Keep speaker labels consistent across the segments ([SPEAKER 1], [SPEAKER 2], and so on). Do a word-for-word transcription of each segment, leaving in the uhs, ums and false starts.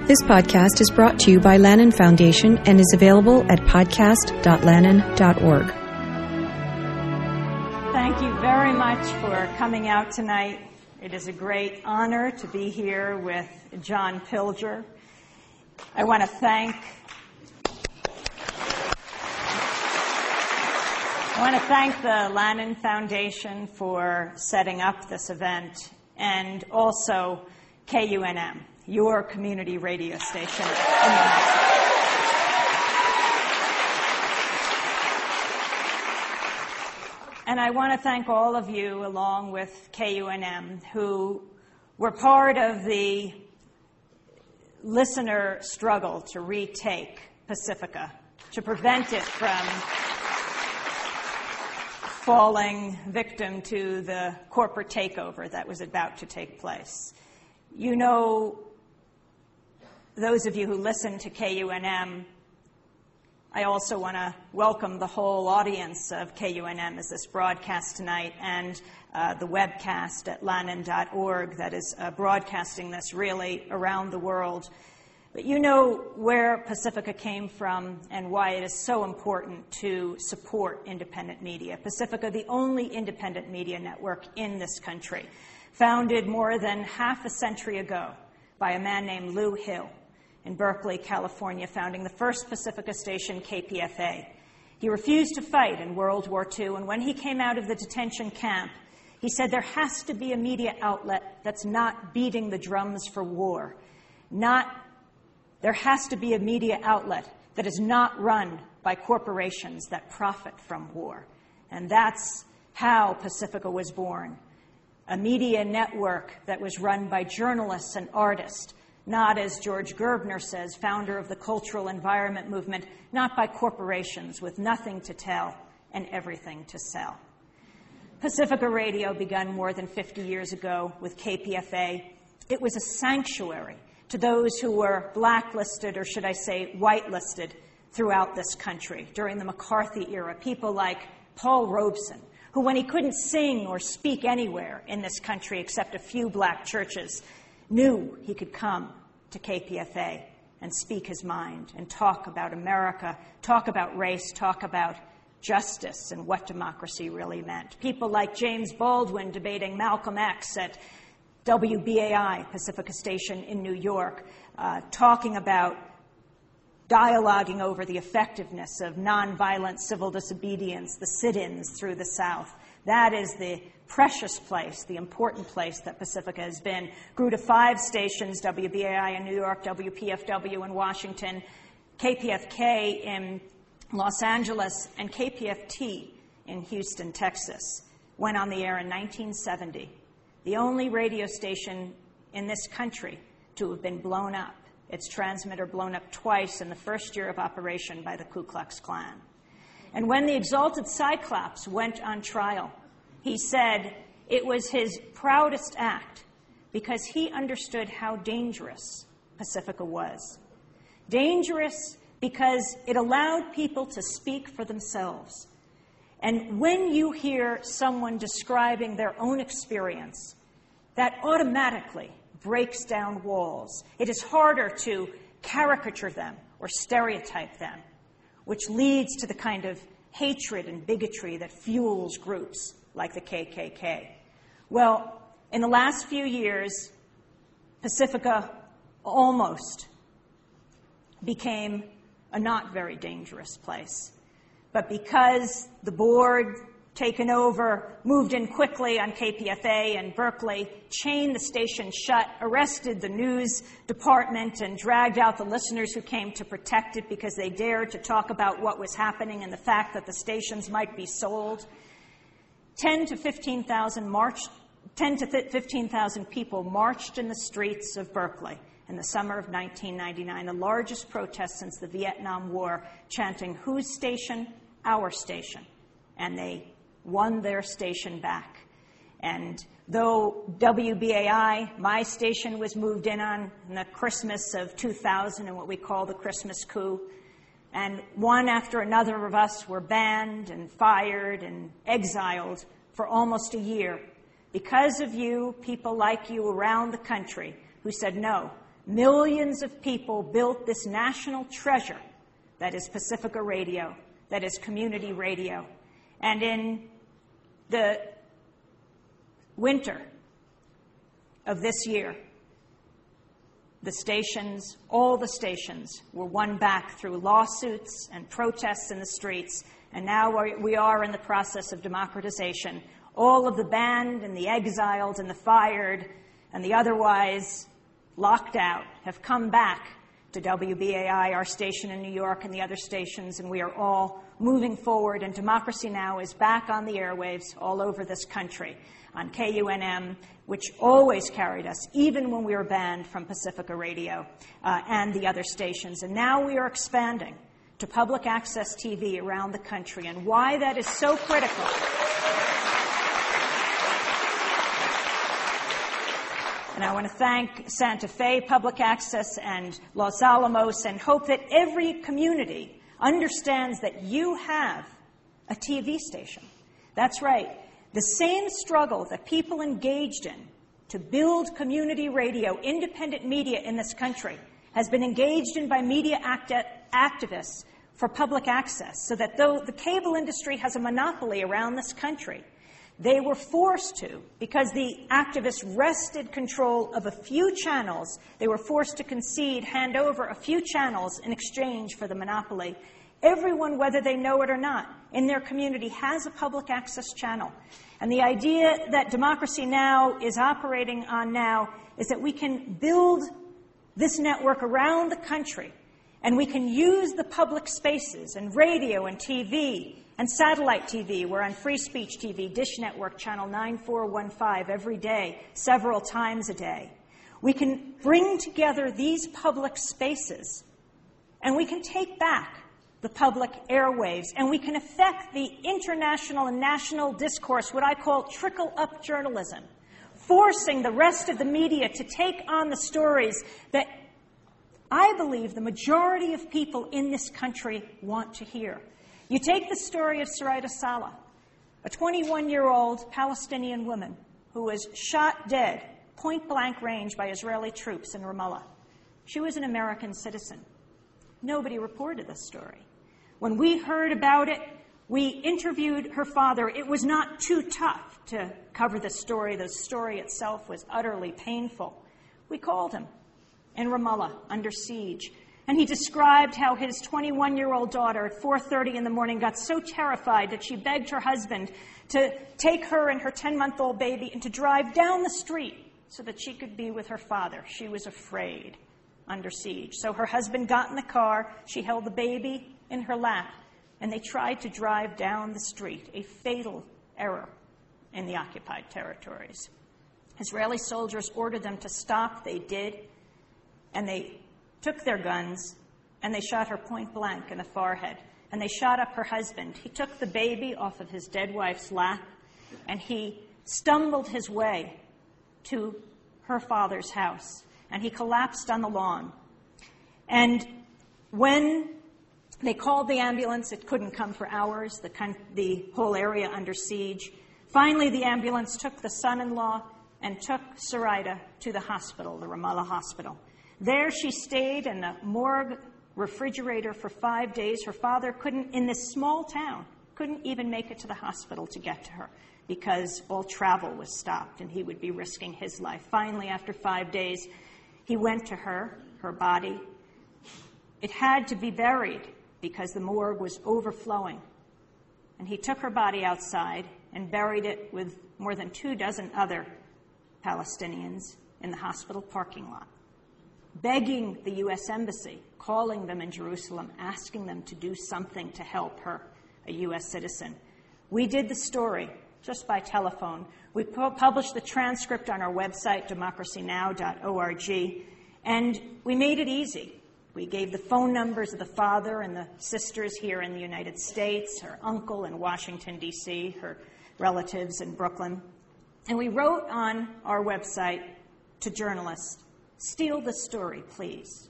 [SPEAKER 1] This podcast is brought to you by Lannan Foundation and is available at podcast dot lannan dot org.
[SPEAKER 2] Thank you very much for coming out tonight. It is a great honor to be here with John Pilger. I want to thank I want to thank the Lannan Foundation for setting up this event, and also K U N M, your community radio station in New Mexico. And I want to thank all of you, along with K U N M, who were part of the listener struggle to retake Pacifica, to prevent it from falling victim to the corporate takeover that was about to take place. You know, those of you who listen to K U N M, I also want to welcome the whole audience of K U N M as this broadcast tonight, and uh, the webcast at lannan dot org that is uh, broadcasting this really around the world. But you know where Pacifica came from and why it is so important to support independent media. Pacifica, the only independent media network in this country, founded more than half a century ago by a man named Lou Hill in Berkeley, California, founding the first Pacifica station, K P F A. He refused to fight in World War Two, and when he came out of the detention camp, he said there has to be a media outlet that's not beating the drums for war. Not, there has to be a media outlet that is not run by corporations that profit from war. And that's how Pacifica was born. A media network that was run by journalists and artists, not, as George Gerbner says, founder of the cultural environment movement, not by corporations with nothing to tell and everything to sell. Pacifica Radio began more than fifty years ago with K P F A. It was a sanctuary to those who were blacklisted, or should I say whitelisted, throughout this country during the McCarthy era. People like Paul Robeson, who, when he couldn't sing or speak anywhere in this country except a few black churches, knew he could come to K P F A and speak his mind and talk about America, talk about race, talk about justice and what democracy really meant. People like James Baldwin debating Malcolm X at W B A I, Pacifica Station in New York, uh, talking about dialoguing over the effectiveness of nonviolent civil disobedience, the sit-ins through the South. That is the precious place, the important place that Pacifica has been. Grew to five stations, W B A I in New York, W P F W in Washington, K P F K in Los Angeles, and K P F T in Houston, Texas. Went on the air in nineteen seventy. The only radio station in this country to have been blown up. Its transmitter blown up twice in the first year of operation by the Ku Klux Klan. And when the Exalted Cyclops went on trial, he said it was his proudest act because he understood how dangerous Pacifica was. Dangerous because it allowed people to speak for themselves. And when you hear someone describing their own experience, that automatically breaks down walls. It is harder to caricature them or stereotype them, which leads to the kind of hatred and bigotry that fuels groups like the K K K. Well, in the last few years, Pacifica almost became a not very dangerous place. But because the board, taken over, moved in quickly on K P F A and Berkeley, chained the station shut, arrested the news department, and dragged out the listeners who came to protect it because they dared to talk about what was happening and the fact that the stations might be sold, ten to fifteen thousand marched, ten to fifteen thousand people marched in the streets of Berkeley in the summer of nineteen ninety-nine, the largest protest since the Vietnam War, chanting, "Whose station? Our station." And they won their station back. And though W B A I, my station, was moved in on in the Christmas of two thousand in what we call the Christmas coup, and one after another of us were banned and fired and exiled for almost a year, because of you, people like you around the country who said, no, Millions of people built this national treasure that is Pacifica Radio, that is community radio. And in the winter of this year, the stations, all the stations, were won back through lawsuits and protests in the streets. And now we are in the process of democratization. All of the banned and the exiled and the fired and the otherwise locked out have come back to W B A I, our station in New York, and the other stations, and we are all moving forward. And Democracy Now! Is back on the airwaves all over this country, on K U N M, which always carried us, even when we were banned from Pacifica Radio uh, and the other stations. And now we are expanding to public access T V around the country. And why that is so critical. And I want to thank Santa Fe Public Access and Los Alamos, and hope that every community understands that you have a T V station. That's right. The same struggle that people engaged in to build community radio, independent media in this country, has been engaged in by media act- activists for public access, so that though the cable industry has a monopoly around this country, they were forced to, because the activists wrested control of a few channels, they were forced to concede, hand over a few channels in exchange for the monopoly. Everyone, whether they know it or not, in their community has a public access channel. And the idea that Democracy Now! Is operating on now is that we can build this network around the country, and we can use the public spaces and radio and T V and satellite T V. We're on Free Speech T V, Dish Network, channel nine four one five, every day, several times a day. We can bring together these public spaces, and we can take back the public airwaves, and we can affect the international and national discourse, what I call trickle-up journalism, forcing the rest of the media to take on the stories that I believe the majority of people in this country want to hear. You take the story of Saraida Saleh, a twenty-one-year-old Palestinian woman who was shot dead, point-blank range, by Israeli troops in Ramallah. She was an American citizen. Nobody reported this story. When we heard about it, we interviewed her father. It was not too tough to cover the story. The story itself was utterly painful. We called him in Ramallah, under siege. And he described how his twenty-one-year-old daughter at four thirty in the morning got so terrified that she begged her husband to take her and her ten-month-old baby and to drive down the street so that she could be with her father. She was afraid under siege. So her husband got in the car, she held the baby in her lap, and they tried to drive down the street, a fatal error in the occupied territories. Israeli soldiers ordered them to stop. They did, and they took their guns, and they shot her point blank in the forehead, and they shot up her husband. He took the baby off of his dead wife's lap, and he stumbled his way to her father's house, and he collapsed on the lawn. And when they called the ambulance, it couldn't come for hours, the, con- the whole area under siege. Finally, the ambulance took the son-in-law and took Saraida to the hospital, the Ramallah hospital. There she stayed in a morgue refrigerator for five days. Her father couldn't, in this small town, couldn't even make it to the hospital to get to her because all travel was stopped and he would be risking his life. Finally, after five days, he went to her, her body. It had to be buried because the morgue was overflowing. And he took her body outside and buried it with more than two dozen other Palestinians in the hospital parking lot, begging the U S Embassy, calling them in Jerusalem, asking them to do something to help her, a U S citizen. We did the story just by telephone. We pu- published the transcript on our website, democracy now dot org, and we made it easy. We gave the phone numbers of the father and the sisters here in the United States, her uncle in Washington, D C, her relatives in Brooklyn. And we wrote on our website to journalists, steal the story, please.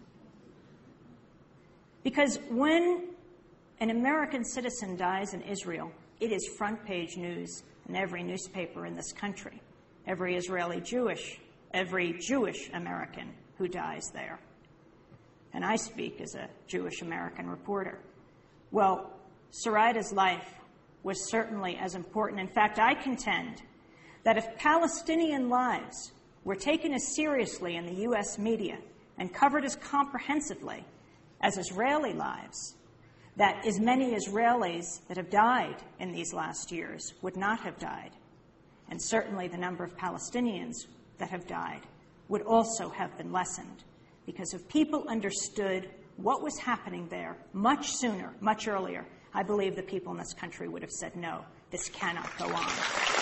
[SPEAKER 2] Because when an American citizen dies in Israel, it is front page news in every newspaper in this country. Every Israeli Jewish, every Jewish American who dies there. And I speak as a Jewish American reporter. Well, Saraida's life was certainly as important. In fact, I contend that if Palestinian lives were taken as seriously in the U S media and covered as comprehensively as Israeli lives, that as many Israelis that have died in these last years would not have died. And certainly the number of Palestinians that have died would also have been lessened. Because if people understood what was happening there much sooner, much earlier, I believe the people in this country would have said, no, this cannot go on.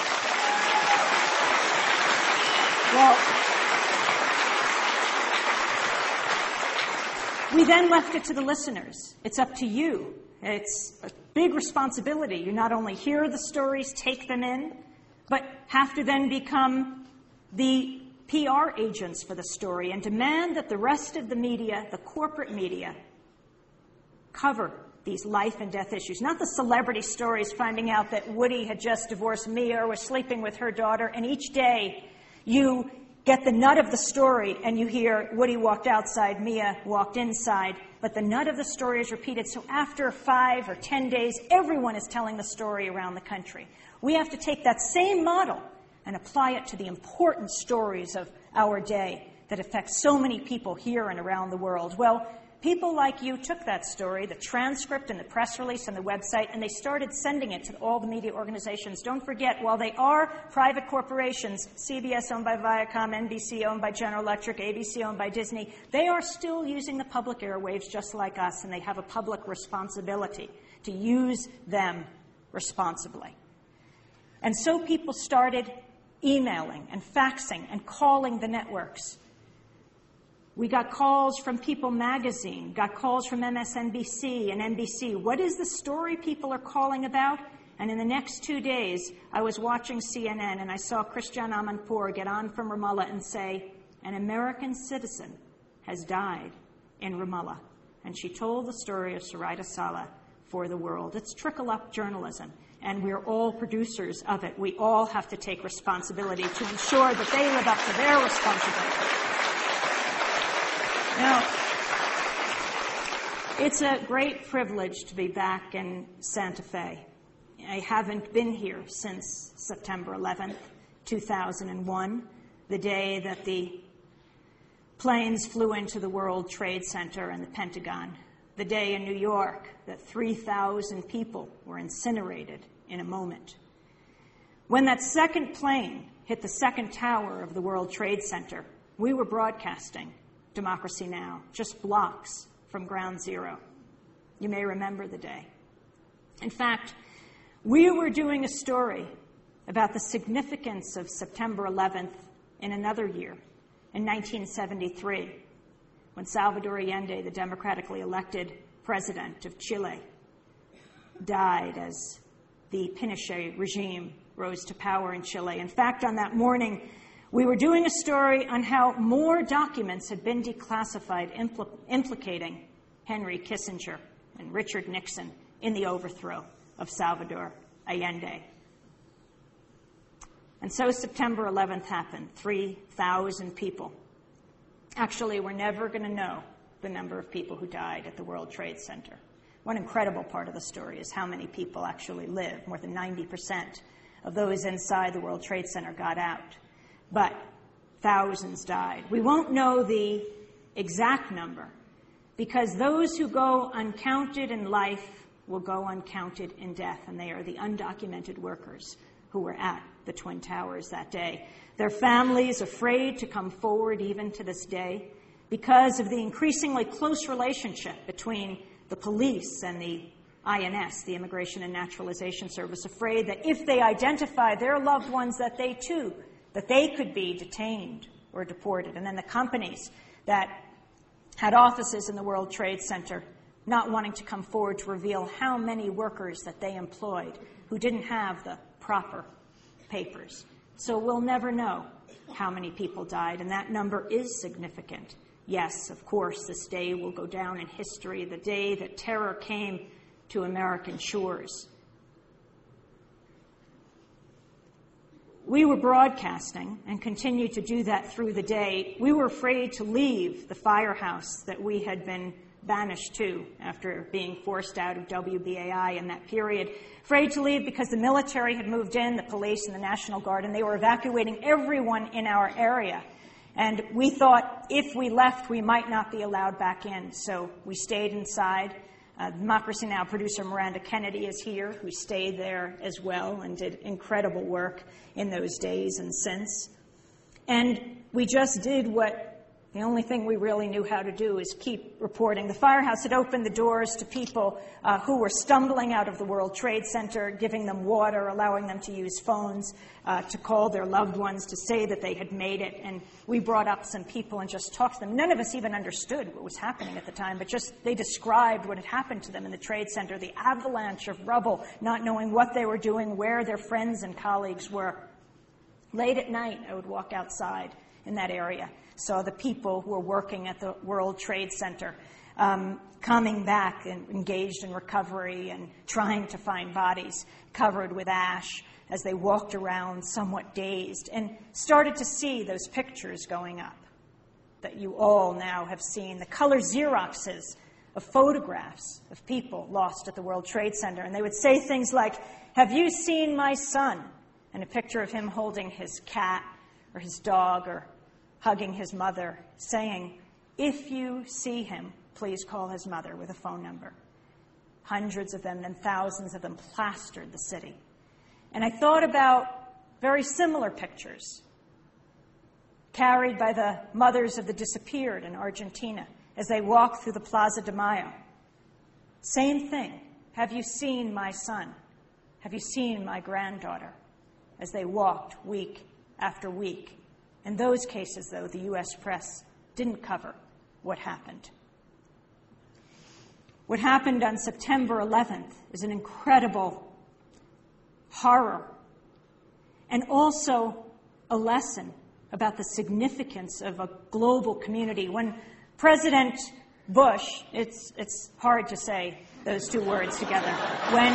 [SPEAKER 2] Well, we then left it to the listeners. It's up to you. It's a big responsibility. You not only hear the stories, take them in, but have to then become the P R agents for the story and demand that the rest of the media, the corporate media, cover these life and death issues. Not the celebrity stories finding out that Woody had just divorced Mia or was sleeping with her daughter, and each day you get the nut of the story and you hear Woody walked outside, Mia walked inside, but the nut of the story is repeated. So after five or ten days, everyone is telling the story around the country. We have to take that same model and apply it to the important stories of our day that affect so many people here and around the world. Well, people like you took that story, the transcript and the press release and the website, and they started sending it to all the media organizations. Don't forget, while they are private corporations, C B S owned by Viacom, N B C owned by General Electric, A B C owned by Disney, they are still using the public airwaves just like us, and they have a public responsibility to use them responsibly. And so people started emailing and faxing and calling the networks. We got calls from People magazine, got calls from M S N B C and N B C. What is the story people are calling about? And in the next two days, I was watching C N N and I saw Christiane Amanpour get on from Ramallah and say, an American citizen has died in Ramallah. And she told the story of Saraida Saleh for the world. It's trickle-up journalism, and we're all producers of it. We all have to take responsibility to ensure that they live up to their responsibility. Now, it's a great privilege to be back in Santa Fe. I haven't been here since September eleventh, two thousand one, the day that the planes flew into the World Trade Center and the Pentagon, the day in New York that three thousand people were incinerated in a moment. When that second plane hit the second tower of the World Trade Center, we were broadcasting Democracy Now!, just blocks from Ground Zero. You may remember the day. In fact, we were doing a story about the significance of September eleventh in another year, in nineteen seventy-three, when Salvador Allende, the democratically elected president of Chile, died as the Pinochet regime rose to power in Chile. In fact, on that morning, we were doing a story on how more documents had been declassified impl- implicating Henry Kissinger and Richard Nixon in the overthrow of Salvador Allende. And so September eleventh happened. three thousand people. Actually, we're never going to know the number of people who died at the World Trade Center. One incredible part of the story is how many people actually live. More than ninety percent of those inside the World Trade Center got out. But thousands died. We won't know the exact number because those who go uncounted in life will go uncounted in death, and they are the undocumented workers who were at the Twin Towers that day. Their families afraid to come forward even to this day because of the increasingly close relationship between the police and the I N S, the Immigration and Naturalization Service, afraid that if they identify their loved ones, that they too that they could be detained or deported. And then the companies that had offices in the World Trade Center not wanting to come forward to reveal how many workers that they employed who didn't have the proper papers. So we'll never know how many people died, and that number is significant. Yes, of course, this day will go down in history, the day that terror came to American shores. we were broadcasting and continued to do that through the day. We were afraid to leave the firehouse that we had been banished to after being forced out of W B A I in that period. Afraid to leave because the military had moved in, the police and the National Guard, and they were evacuating everyone in our area. And we thought if we left, we might not be allowed back in. So we stayed inside. Uh, Democracy Now! Producer Miranda Kennedy is here, who stayed there as well and did incredible work in those days and since. And we just did what the only thing we really knew how to do is keep reporting. The firehouse had opened the doors to people uh, who were stumbling out of the World Trade Center, giving them water, allowing them to use phones, uh, to call their loved ones, to say that they had made it. And we brought up some people and just talked to them. None of us even understood what was happening at the time, but just they described what had happened to them in the Trade Center, the avalanche of rubble, not knowing what they were doing, where their friends and colleagues were. Late at night, I would walk outside in that area, saw the people who were working at the World Trade Center um, coming back and engaged in recovery and trying to find bodies covered with ash as they walked around somewhat dazed, and started to see those pictures going up that you all now have seen, the color Xeroxes of photographs of people lost at the World Trade Center. And they would say things like, "Have you seen my son?" And a picture of him holding his cat or his dog or hugging his mother, saying, "If you see him, please call his mother," with a phone number. Hundreds of them and thousands of them plastered the city. And I thought about very similar pictures carried by the mothers of the disappeared in Argentina as they walked through the Plaza de Mayo. Same thing. Have you seen my son? Have you seen my granddaughter? As they walked week after week. In those cases, though, the U S press didn't cover what happened. What happened on September eleventh is an incredible horror and also a lesson about the significance of a global community. When President Bush, it's, it's hard to say those two words together, when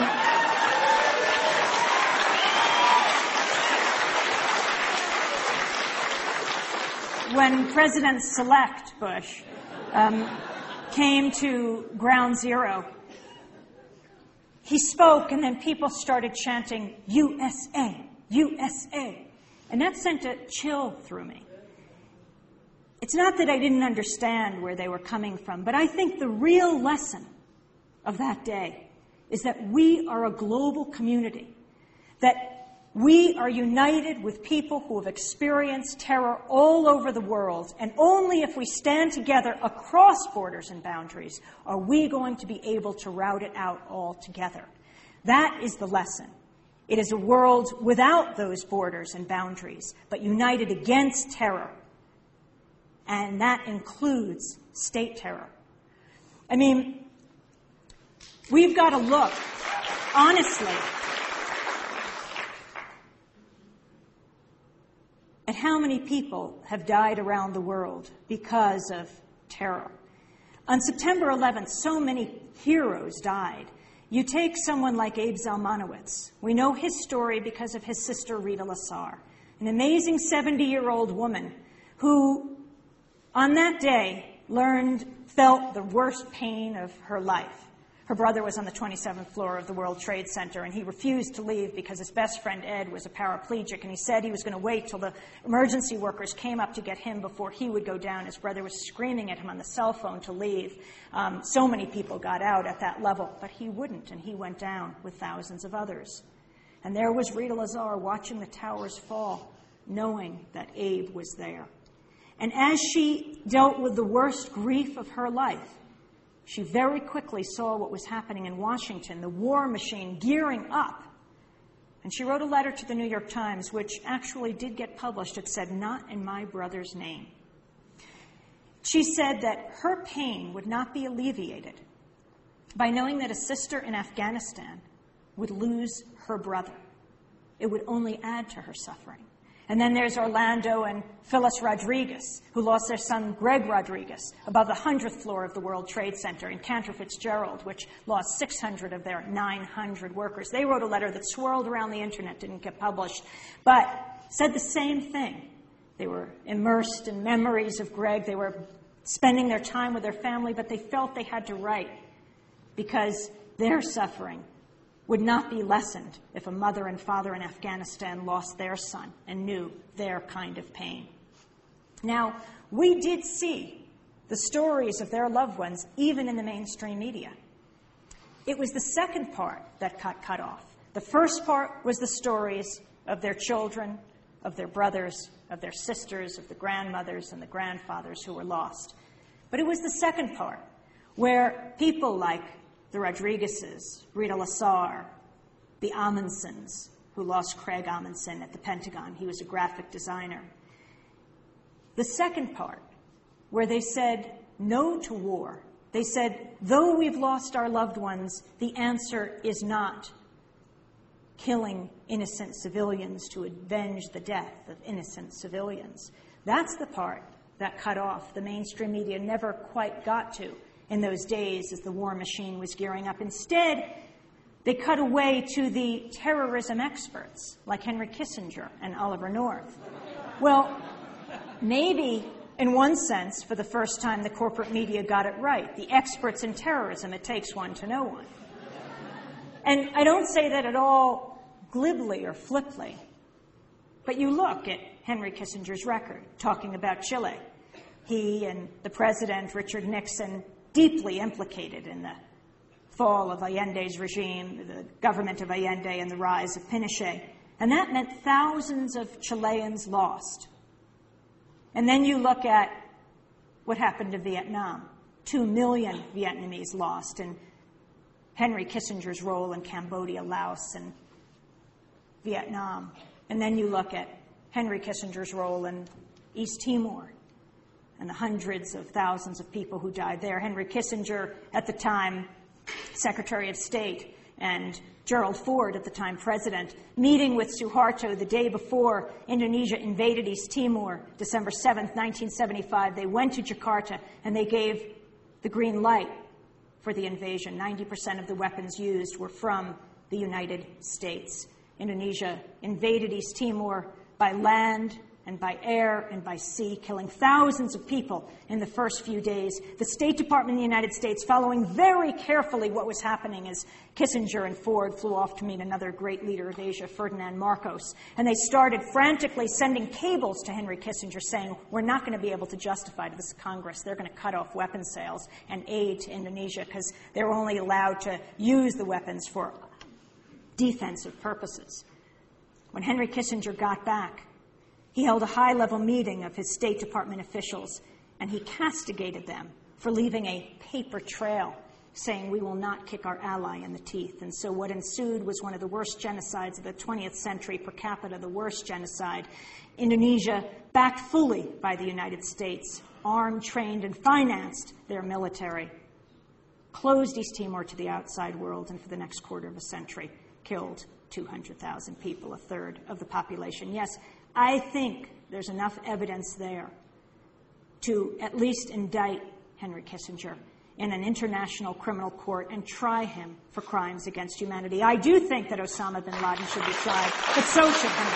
[SPEAKER 2] When President-elect Bush um, came to Ground Zero, he spoke, and then people started chanting, "U S A, U S A." And that sent a chill through me. It's not that I didn't understand where they were coming from, but I think the real lesson of that day is that we are a global community, that we are united with people who have experienced terror all over the world, and only if we stand together across borders and boundaries are we going to be able to rout it out all together. That is the lesson. It is a world without those borders and boundaries, but united against terror, and that includes state terror. I mean, we've got to look, honestly, at how many people have died around the world because of terror. On September eleventh, so many heroes died. You take someone like Abe Zalmanowitz. We know his story because of his sister Rita Lasar, an amazing seventy-year-old woman who, on that day, learned, felt the worst pain of her life. Her brother was on the twenty-seventh floor of the World Trade Center, and he refused to leave because his best friend, Ed, was a paraplegic, and he said he was going to wait till the emergency workers came up to get him before he would go down. His brother was screaming at him on the cell phone to leave. Um, so many people got out at that level, but he wouldn't, and he went down with thousands of others. And there was Rita Lasar watching the towers fall, knowing that Abe was there. And as she dealt with the worst grief of her life, she very quickly saw what was happening in Washington, the war machine gearing up. And she wrote a letter to the New York Times, which actually did get published. It said, "Not in my brother's name." She said that her pain would not be alleviated by knowing that a sister in Afghanistan would lose her brother. It would only add to her suffering. And then there's Orlando and Phyllis Rodriguez, who lost their son Greg Rodriguez above the hundredth floor of the World Trade Center, in Cantor Fitzgerald, which lost six hundred of their nine hundred workers. They wrote a letter that swirled around the internet, didn't get published. But said the same thing. They were immersed in memories of Greg. They were spending their time with their family, but they felt they had to write because their suffering would not be lessened if a mother and father in Afghanistan lost their son and knew their kind of pain. Now, we did see the stories of their loved ones even in the mainstream media. It was the second part that got cut off. The first part was the stories of their children, of their brothers, of their sisters, of the grandmothers and the grandfathers who were lost. But it was the second part where people like the Rodriguezes, Rita Lasar, the Amundsons, who lost Craig Amundson at the Pentagon. He was a graphic designer. The second part, where they said no to war. They said, though we've lost our loved ones, the answer is not killing innocent civilians to avenge the death of innocent civilians. That's the part that cut off. The mainstream media never quite got to in those days as the war machine was gearing up. Instead, they cut away to the terrorism experts like Henry Kissinger and Oliver North. Well, maybe in one sense, for the first time, the corporate media got it right. The experts in terrorism, it takes one to know one. And I don't say that at all glibly or fliply, but you look at Henry Kissinger's record talking about Chile. He and the president, Richard Nixon, deeply implicated in the fall of Allende's regime, the government of Allende, and the rise of Pinochet. And that meant thousands of Chileans lost. And then you look at what happened to Vietnam. Two million Vietnamese lost, and Henry Kissinger's role in Cambodia, Laos, and Vietnam. And then you look at Henry Kissinger's role in East Timor and the hundreds of thousands of people who died there. Henry Kissinger, at the time Secretary of State, and Gerald Ford, at the time president, meeting with Suharto the day before Indonesia invaded East Timor, December seventh, nineteen seventy-five. They went to Jakarta and they gave the green light for the invasion. ninety percent of the weapons used were from the United States. Indonesia invaded East Timor by land and by air and by sea, killing thousands of people in the first few days. The State Department of the United States, following very carefully what was happening as Kissinger and Ford flew off to meet another great leader of Asia, Ferdinand Marcos, and they started frantically sending cables to Henry Kissinger saying, we're not going to be able to justify to this Congress. They're going to cut off weapons sales and aid to Indonesia because they're only allowed to use the weapons for defensive purposes. When Henry Kissinger got back, he held a high-level meeting of his State Department officials, and he castigated them for leaving a paper trail saying, we will not kick our ally in the teeth. And so what ensued was one of the worst genocides of the twentieth century, per capita, the worst genocide. Indonesia, backed fully by the United States, armed, trained, and financed their military, closed East Timor to the outside world, and for the next quarter of a century, killed two hundred thousand people, a third of the population. Yes, I think there's enough evidence there to at least indict Henry Kissinger in an international criminal court and try him for crimes against humanity. I do think that Osama bin Laden should be tried, but so should Henry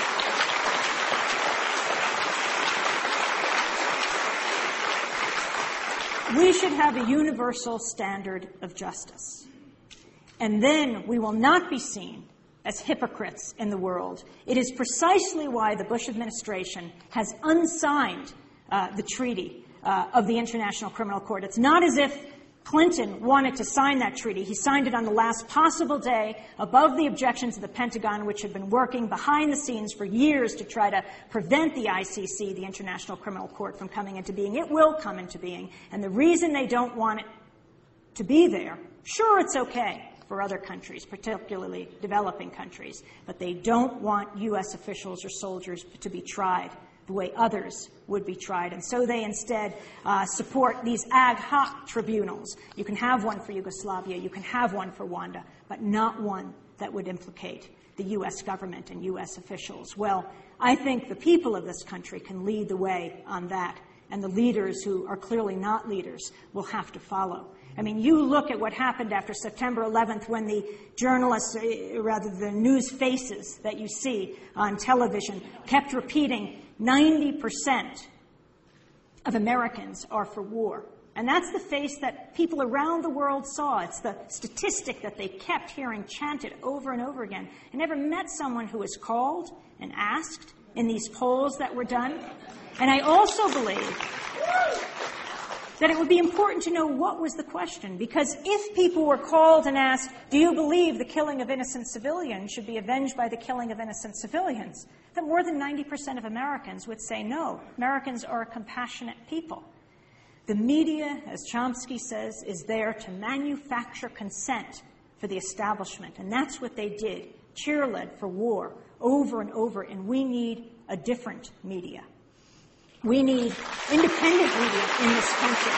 [SPEAKER 2] Kissinger. We should have a universal standard of justice. And then we will not be seen as hypocrites in the world. It is precisely why the Bush administration has unsigned uh, the treaty uh, of the International Criminal Court. It's not as if Clinton wanted to sign that treaty. He signed it on the last possible day, above the objections of the Pentagon, which had been working behind the scenes for years to try to prevent the I C C, the International Criminal Court, from coming into being. It will come into being. And the reason they don't want it to be there, sure, it's okay for other countries, particularly developing countries, but they don't want U S officials or soldiers to be tried the way others would be tried. And so they instead uh, support these ad hoc tribunals. You can have one for Yugoslavia, you can have one for Rwanda, but not one that would implicate the U S government and U S officials. Well, I think the people of this country can lead the way on that, and the leaders who are clearly not leaders will have to follow. I mean, you look at what happened after September eleventh when the journalists, rather the news faces that you see on television, kept repeating ninety percent of Americans are for war. And that's the face that people around the world saw. It's the statistic that they kept hearing chanted over and over again. I never met someone who was called and asked in these polls that were done. And I also believe that it would be important to know what was the question, because if people were called and asked, do you believe the killing of innocent civilians should be avenged by the killing of innocent civilians, then more than ninety percent of Americans would say no. Americans are a compassionate people. The media, as Chomsky says, is there to manufacture consent for the establishment, and that's what they did, cheerlead for war over and over, and we need a different media. We need independent media in this country.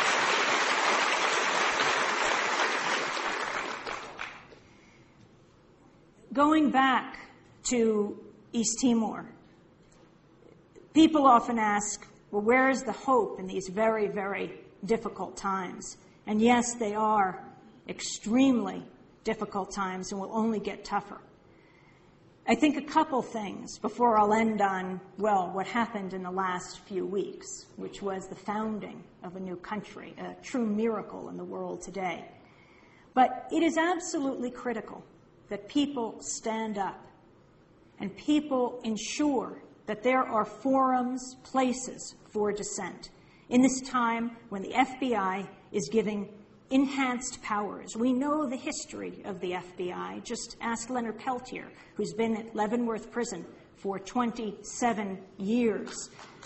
[SPEAKER 2] Going back to East Timor, people often ask, well, where is the hope in these very, very difficult times? And yes, they are extremely difficult times and will only get tougher. I think a couple things before I'll end on, well, what happened in the last few weeks, which was the founding of a new country, a true miracle in the world today. But it is absolutely critical that people stand up and people ensure that there are forums, places for dissent. In this time when the F B I is giving enhanced powers. We know the history of the F B I. Just ask Leonard Peltier, who's been at Leavenworth Prison for twenty-seven years.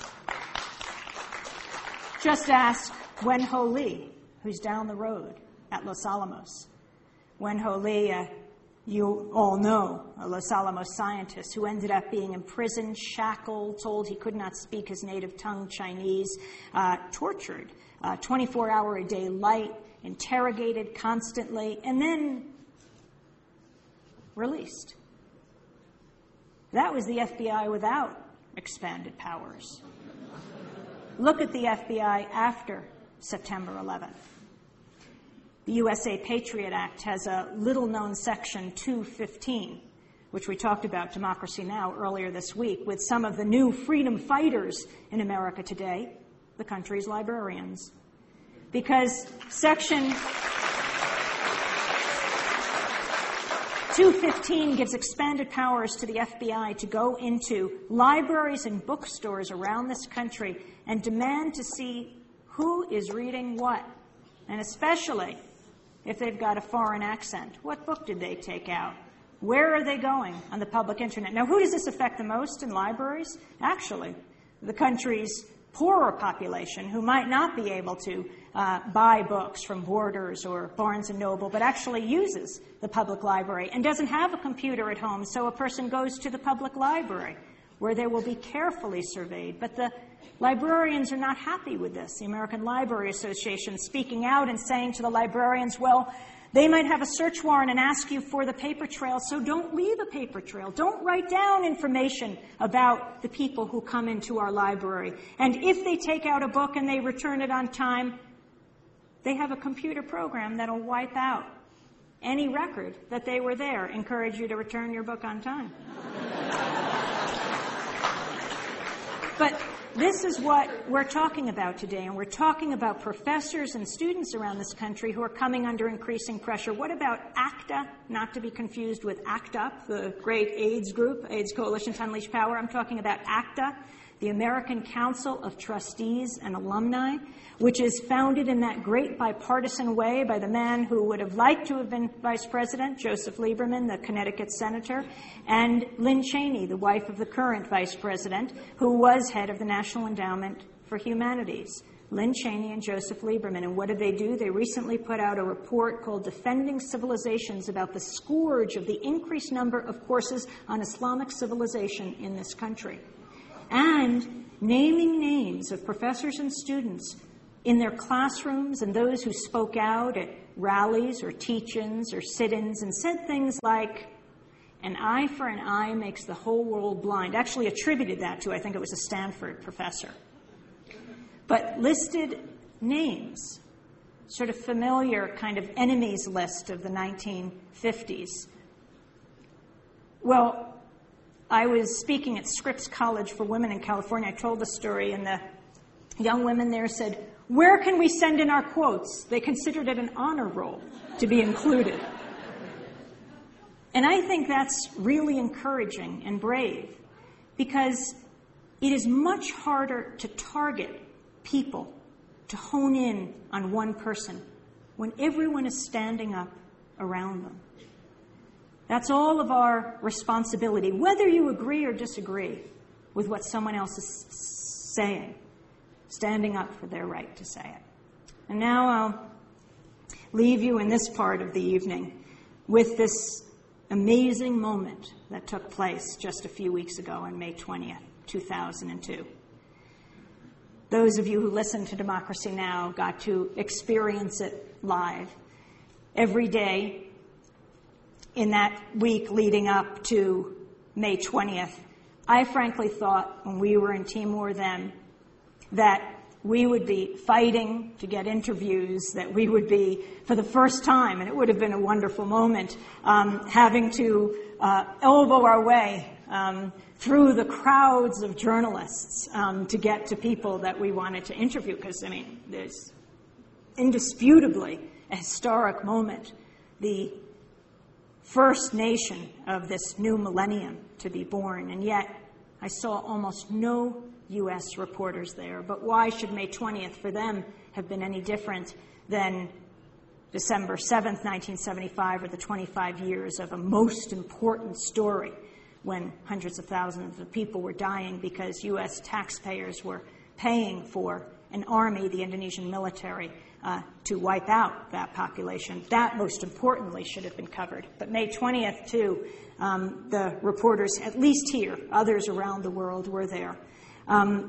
[SPEAKER 2] Just ask Wen Ho Lee, who's down the road at Los Alamos. Wen Ho Lee, uh, you all know, a Los Alamos scientist who ended up being imprisoned, shackled, told he could not speak his native tongue, Chinese, uh, tortured, uh, twenty-four hour a day light, interrogated constantly, and then released. That was the F B I without expanded powers. Look at the F B I after September eleventh. The U S A Patriot Act has a little-known section two fifteen, which we talked about, Democracy Now!, earlier this week, with some of the new freedom fighters in America today, the country's librarians. Because Section two fifteen gives expanded powers to the F B I to go into libraries and bookstores around this country and demand to see who is reading what, and especially if they've got a foreign accent. What book did they take out? Where are they going on the public internet? Now, who does this affect the most in libraries? Actually, the country's poorer population who might not be able to uh, buy books from Borders or Barnes and Noble, but actually uses the public library and doesn't have a computer at home, so a person goes to the public library where they will be carefully surveyed. But the librarians are not happy with this. The American Library Association speaking out and saying to the librarians, well, they might have a search warrant and ask you for the paper trail, so don't leave a paper trail. Don't write down information about the people who come into our library. And if they take out a book and they return it on time, they have a computer program that'll wipe out any record that they were there. Encourage you to return your book on time. But this is what we're talking about today, and we're talking about professors and students around this country who are coming under increasing pressure. What about ACTA, not to be confused with ACT UP, the great AIDS group, AIDS Coalition to Unleash Power? I'm talking about ACTA, the American Council of Trustees and Alumni, which is founded in that great bipartisan way by the man who would have liked to have been vice president, Joseph Lieberman, the Connecticut senator, and Lynn Cheney, the wife of the current vice president, who was head of the National Endowment for Humanities. Lynn Cheney and Joseph Lieberman. And what did they do? They recently put out a report called Defending Civilizations about the scourge of the increased number of courses on Islamic civilization in this country. And naming names of professors and students in their classrooms and those who spoke out at rallies or teach-ins or sit-ins and said things like, an eye for an eye makes the whole world blind. Actually attributed that to, I think it was a Stanford professor. But listed names sort of familiar kind of enemies list of the nineteen fifties. Well, I was speaking at Scripps College for Women in California. I told the story, and the young women there said, "Where can we send in our quotes?" They considered it an honor roll to be included. And I think that's really encouraging and brave, because it is much harder to target people, to hone in on one person, when everyone is standing up around them. That's all of our responsibility, whether you agree or disagree with what someone else is saying, standing up for their right to say it. And now I'll leave you in this part of the evening with this amazing moment that took place just a few weeks ago on May twentieth, two thousand two. Those of you who listen to Democracy Now! Got to experience it live. Every day in that week leading up to May twentieth, I frankly thought when we were in Timor then that we would be fighting to get interviews, that we would be, for the first time, and it would have been a wonderful moment, um, having to uh, elbow our way um, through the crowds of journalists um, to get to people that we wanted to interview, because, I mean, there's indisputably a historic moment, the first nation of this new millennium to be born, and yet I saw almost no U S reporters there. But why should May twentieth for them have been any different than December seventh, nineteen seventy-five, or the twenty-five years of a most important story when hundreds of thousands of people were dying because U S taxpayers were paying for an army, the Indonesian military, uh, to wipe out that population? That, most importantly, should have been covered. But May twentieth, too, um, the reporters, at least here, others around the world, were there. Um,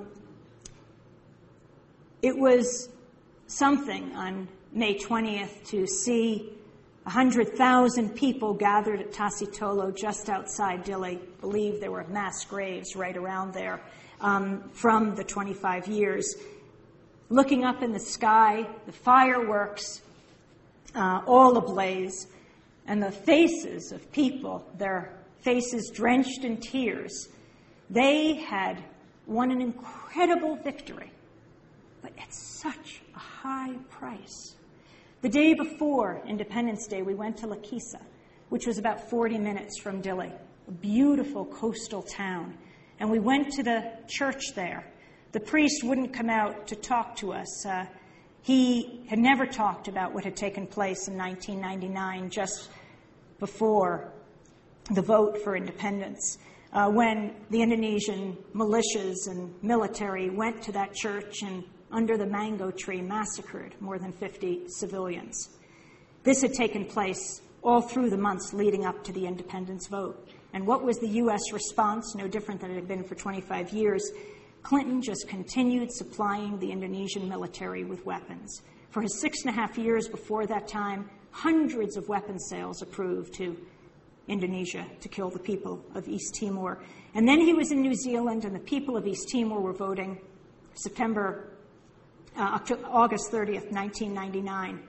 [SPEAKER 2] it was something on May twentieth to see one hundred thousand people gathered at Tasik Tolo just outside Dili. I believe there were mass graves right around there um, from the twenty-five years. Looking up in the sky, the fireworks, uh, all ablaze, and the faces of people, their faces drenched in tears. They had won an incredible victory, but at such a high price. The day before Independence Day, we went to Lakisa, which was about forty minutes from Dili, a beautiful coastal town. And we went to the church there. The priest wouldn't come out to talk to us. Uh, he had never talked about what had taken place in nineteen ninety-nine, just before the vote for independence. Uh, when the Indonesian militias and military went to that church and, under the mango tree, massacred more than fifty civilians. This had taken place all through the months leading up to the independence vote. And what was the U S response? No different than it had been for twenty-five years. Clinton just continued supplying the Indonesian military with weapons. For his six and a half years before that time, hundreds of weapons sales approved to Indonesia to kill the people of East Timor. And then he was in New Zealand, and the people of East Timor were voting September, uh, October, August thirtieth, nineteen ninety-nine.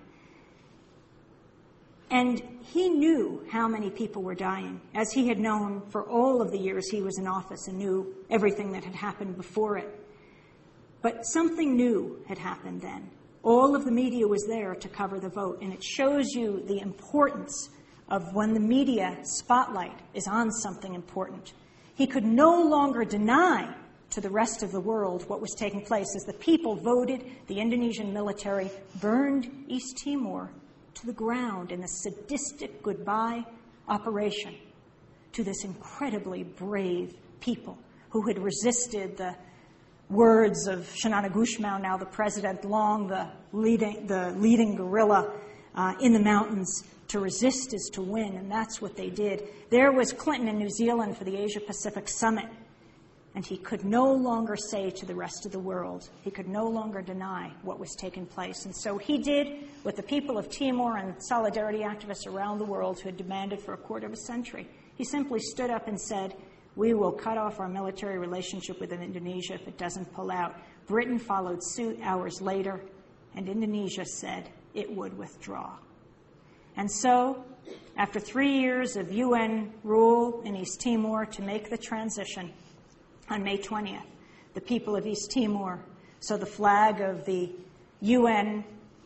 [SPEAKER 2] And he knew how many people were dying, as he had known for all of the years he was in office and knew everything that had happened before it. But something new had happened then. All of the media was there to cover the vote, and it shows you the importance of when the media spotlight is on something important. He could no longer deny to the rest of the world what was taking place as the people voted. The Indonesian military burned East Timor to the ground in a sadistic goodbye operation to this incredibly brave people who had resisted the words of Shanana Gusmao, now the president, long the leading, the leading guerrilla uh, in the mountains. To resist is to win, and that's what they did. There was Clinton in New Zealand for the Asia-Pacific Summit, and he could no longer say to the rest of the world, he could no longer deny what was taking place. And so he did what the people of Timor and solidarity activists around the world who had demanded for a quarter of a century. He simply stood up and said, we will cut off our military relationship with Indonesia if it doesn't pull out. Britain followed suit hours later, and Indonesia said, it would withdraw. And so, after three years of U N rule in East Timor to make the transition, on May twentieth, the people of East Timor saw the flag of the U N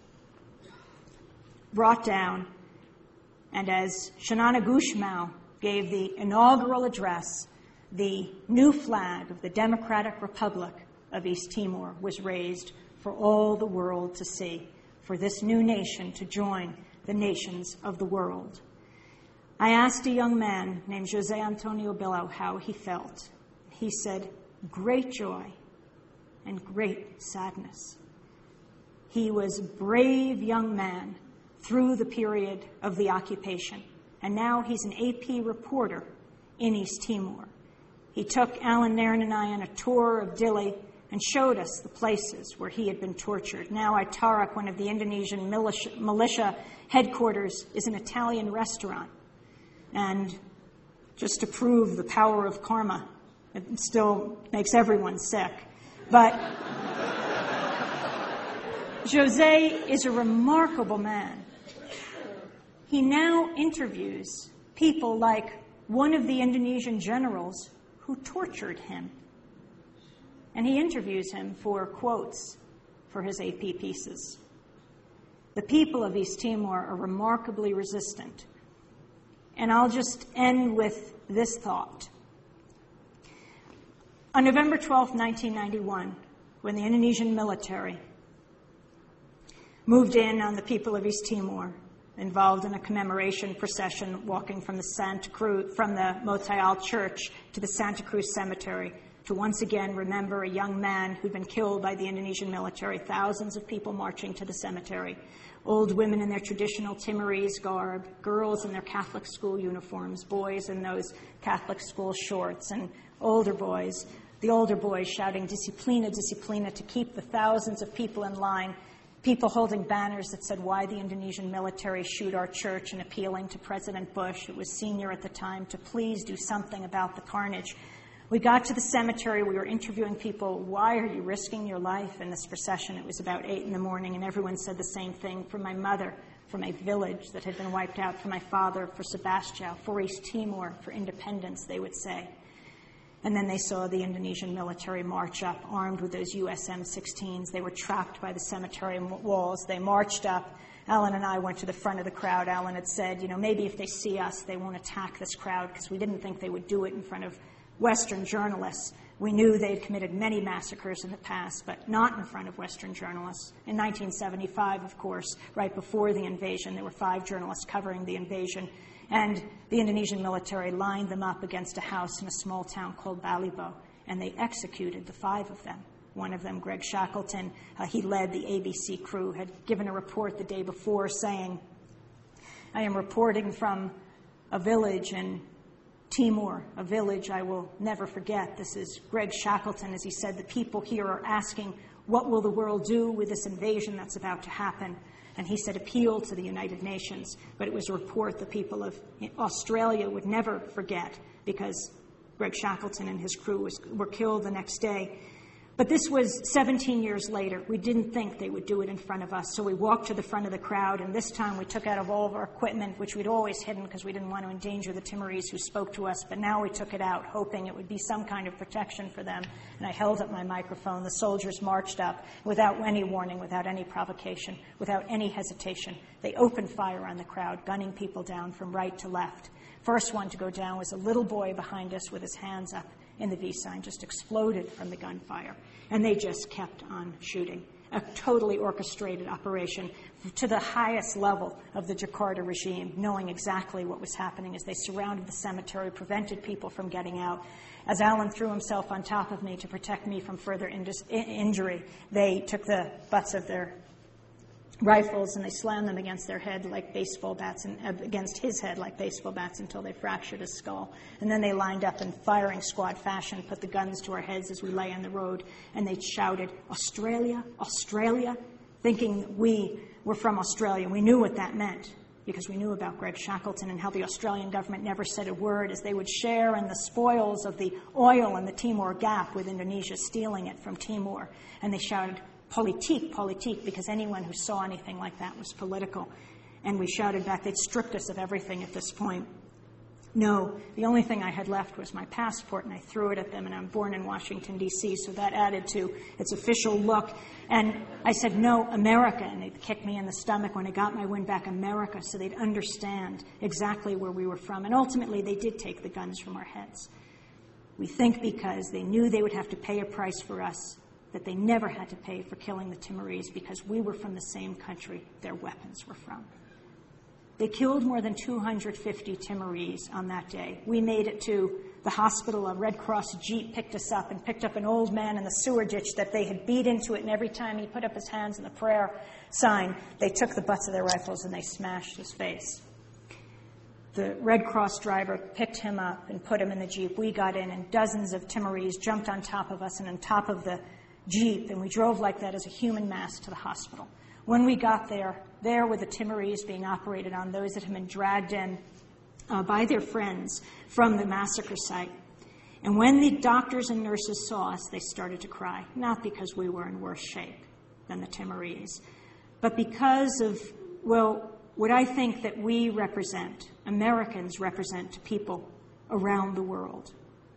[SPEAKER 2] brought down, and as Shanana Gusmao gave the inaugural address, the new flag of the Democratic Republic of East Timor was raised for all the world to see, for this new nation to join the nations of the world. I asked a young man named Jose Antonio Bilao how he felt. He said, great joy and great sadness. He was a brave young man through the period of the occupation, and now he's an A P reporter in East Timor. He took Alan Nairn and I on a tour of Dili and showed us the places where he had been tortured. Now Aitarak, one of the Indonesian militia, militia headquarters, is an Italian restaurant. And just to prove the power of karma, it still makes everyone sick. But Jose is a remarkable man. He now interviews people like one of the Indonesian generals who tortured him. And he interviews him for quotes for his A P pieces. The people of East Timor are remarkably resistant. And I'll just end with this thought. On November twelfth, nineteen ninety-one, when the Indonesian military moved in on the people of East Timor, involved in a commemoration procession walking from the Santa Cruz, from the Motayal Church to the Santa Cruz Cemetery, to once again remember a young man who'd been killed by the Indonesian military, thousands of people marching to the cemetery, old women in their traditional Timorese garb, girls in their Catholic school uniforms, boys in those Catholic school shorts, and older boys, the older boys shouting, "Disciplina, disciplina," to keep the thousands of people in line, people holding banners that said, "Why the Indonesian military shoot our church," and appealing to President Bush, who was senior at the time, to please do something about the carnage. We got to the cemetery. We were interviewing people. Why are you risking your life in this procession? It was about eight in the morning, and everyone said the same thing. For my mother, for my village that had been wiped out, for my father, for Sebastião, for East Timor, for independence, they would say. And then they saw the Indonesian military march up, armed with those U S M sixteens. They were trapped by the cemetery walls. They marched up. Alan and I went to the front of the crowd. Alan had said, you know, maybe if they see us, they won't attack this crowd, because we didn't think they would do it in front of Western journalists. We knew they had committed many massacres in the past, but not in front of Western journalists. In nineteen seventy-five, of course, right before the invasion, there were five journalists covering the invasion, and the Indonesian military lined them up against a house in a small town called Balibo, and they executed the five of them. One of them, Greg Shackleton, uh, he led the A B C crew, had given a report the day before saying, "I am reporting from a village in Timor, a village I will never forget." This is Greg Shackleton. As he said, the people here are asking, what will the world do with this invasion that's about to happen? And he said, appeal to the United Nations. But it was a report the people of Australia would never forget, because Greg Shackleton and his crew was, were killed the next day. But this was seventeen years later. We didn't think they would do it in front of us, so we walked to the front of the crowd, and this time we took out of all of our equipment, which we'd always hidden because we didn't want to endanger the Timorese who spoke to us, but now we took it out, hoping it would be some kind of protection for them. And I held up my microphone. The soldiers marched up without any warning, without any provocation, without any hesitation. They opened fire on the crowd, gunning people down from right to left. First one to go down was a little boy behind us with his hands up in the V sign, just exploded from the gunfire. And they just kept on shooting. A totally orchestrated operation to the highest level of the Jakarta regime, knowing exactly what was happening as they surrounded the cemetery, prevented people from getting out. As Alan threw himself on top of me to protect me from further in- injury, they took the butts of their rifles and they slammed them against their head like baseball bats, and uh, against his head like baseball bats, until they fractured his skull. And then they lined up in firing squad fashion, put the guns to our heads as we lay on the road, and they shouted, "Australia, Australia," thinking we were from Australia. We knew what that meant, because we knew about Greg Shackleton and how the Australian government never said a word as they would share in the spoils of the oil in the Timor Gap, with Indonesia stealing it from Timor. And they shouted, politique, politique, because anyone who saw anything like that was political. And we shouted back, they'd stripped us of everything at this point. No, the only thing I had left was my passport, and I threw it at them, and I'm born in Washington, D C, so that added to its official look. And I said, no, America, and they'd kick me in the stomach when I got my win back, America, so they'd understand exactly where we were from. And ultimately, they did take the guns from our heads. We think because they knew they would have to pay a price for us that they never had to pay for killing the Timorese because we were from the same country their weapons were from. They killed more than two hundred fifty Timorese on that day. We made it to the hospital. A Red Cross Jeep picked us up and picked up an old man in the sewer ditch that they had beat into it, and every time he put up his hands in the prayer sign, they took the butts of their rifles and they smashed his face. The Red Cross driver picked him up and put him in the Jeep. We got in, and dozens of Timorese jumped on top of us and on top of the Jeep, and we drove like that as a human mass to the hospital. When we got there, there were the Timorese being operated on, those that had been dragged in uh, by their friends from the massacre site. And when the doctors and nurses saw us, they started to cry, not because we were in worse shape than the Timorese, but because of, well, what I think that we represent, Americans represent to people around the world.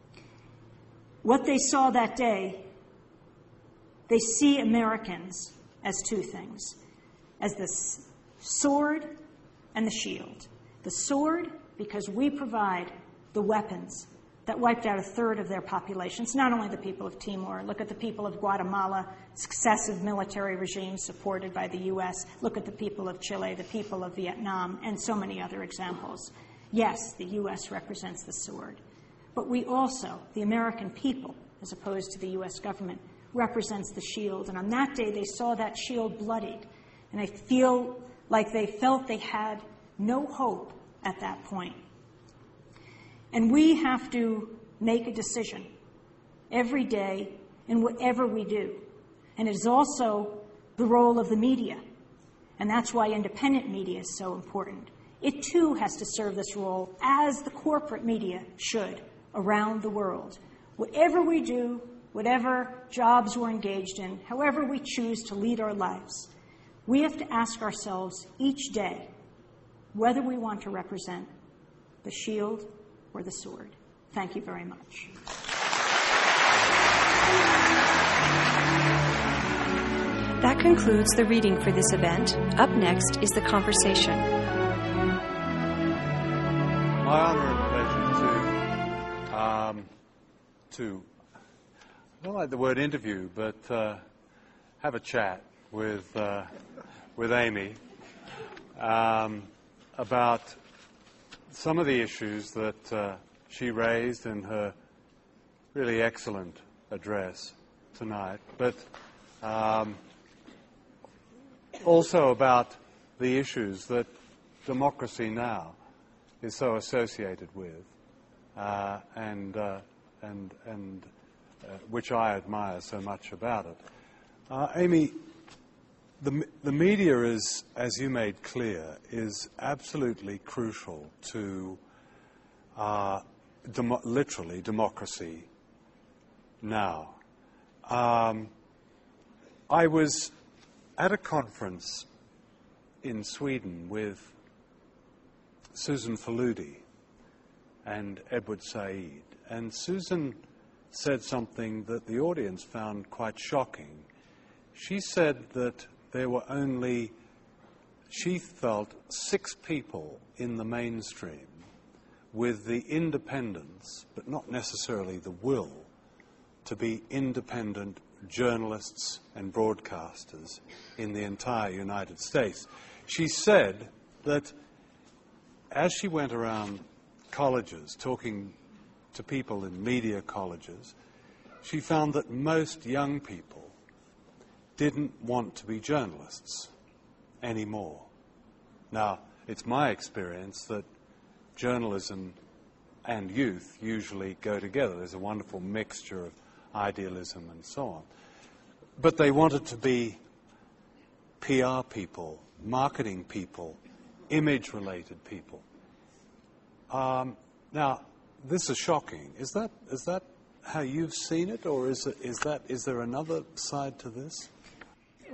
[SPEAKER 2] What they saw that day, they see Americans as two things, as the sword and the shield. The sword, because we provide the weapons that wiped out a third of their population. It's not only the people of Timor. Look at the people of Guatemala, successive military regimes supported by the U S. Look at the people of Chile, the people of Vietnam, and so many other examples. Yes, the U S represents the sword. But we also, the American people, as opposed to the U S government, represents the shield. And on that day, they saw that shield bloodied. And I feel like they felt they had no hope at that point. And we have to make a decision every day in whatever we do. And it is also the role of the media. And that's why independent media is so important. It too has to serve this role, as the corporate media should, around the world. Whatever we do, whatever jobs we're engaged in, however we choose to lead our lives, we have to ask ourselves each day whether we want to represent the shield or the sword. Thank you very much.
[SPEAKER 1] That concludes the reading for this event. Up next is the conversation.
[SPEAKER 3] My honor and pleasure to, um, to I don't like the word interview, but uh, have a chat with uh, with Amy um, about some of the issues that uh, she raised in her really excellent address tonight, but um, also about the issues that democracy now is so associated with, uh, and uh, and and uh, which I admire so much about it. Uh, Amy, the the media is, as you made clear, is absolutely crucial to uh, demo- literally democracy now. Um, I was at a conference in Sweden with Susan Faludi and Edward Said, and Susan said something that the audience found quite shocking. She said that there were only, she felt, six people in the mainstream with the independence, but not necessarily the will, to be independent journalists and broadcasters in the entire United States. She said that as she went around colleges talking to people in media colleges, she found that most young people didn't want to be journalists anymore. Now, it's my experience that journalism and youth usually go together. There's a wonderful mixture of idealism and so on. But they wanted to be P R people, marketing people, image-related people. Um, now, this is shocking. Is that is that how you've seen it, or is it, is that is there another side to this?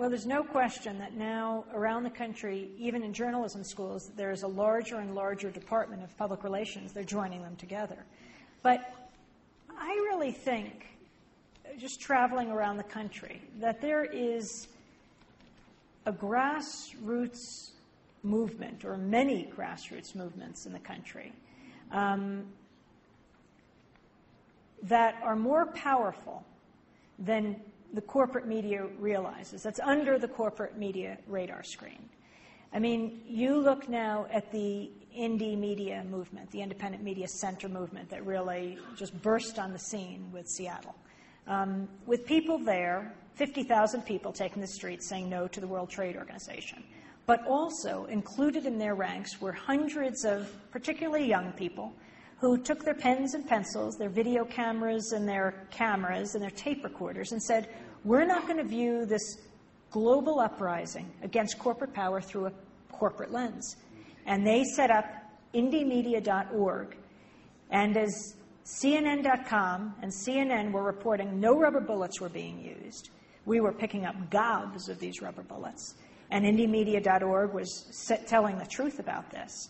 [SPEAKER 2] Well, there's no question that now around the country, even in journalism schools, there's a larger and larger department of public relations. They're joining them together. But I really think, just traveling around the country, that there is a grassroots movement, or many grassroots movements in the country, um, that are more powerful than the corporate media realizes. That's under the corporate media radar screen. I mean, you look now at the indie media movement, the independent media center movement that really just burst on the scene with Seattle. Um, with people there, fifty thousand people taking the streets saying no to the World Trade Organization. But also included in their ranks were hundreds of particularly young people who took their pens and pencils, their video cameras and their cameras and their tape recorders and said, we're not going to view this global uprising against corporate power through a corporate lens. And they set up indie media dot org. And as C N N dot com and C N N were reporting no rubber bullets were being used, we were picking up gobs of these rubber bullets. And indie media dot org was set, telling the truth about this.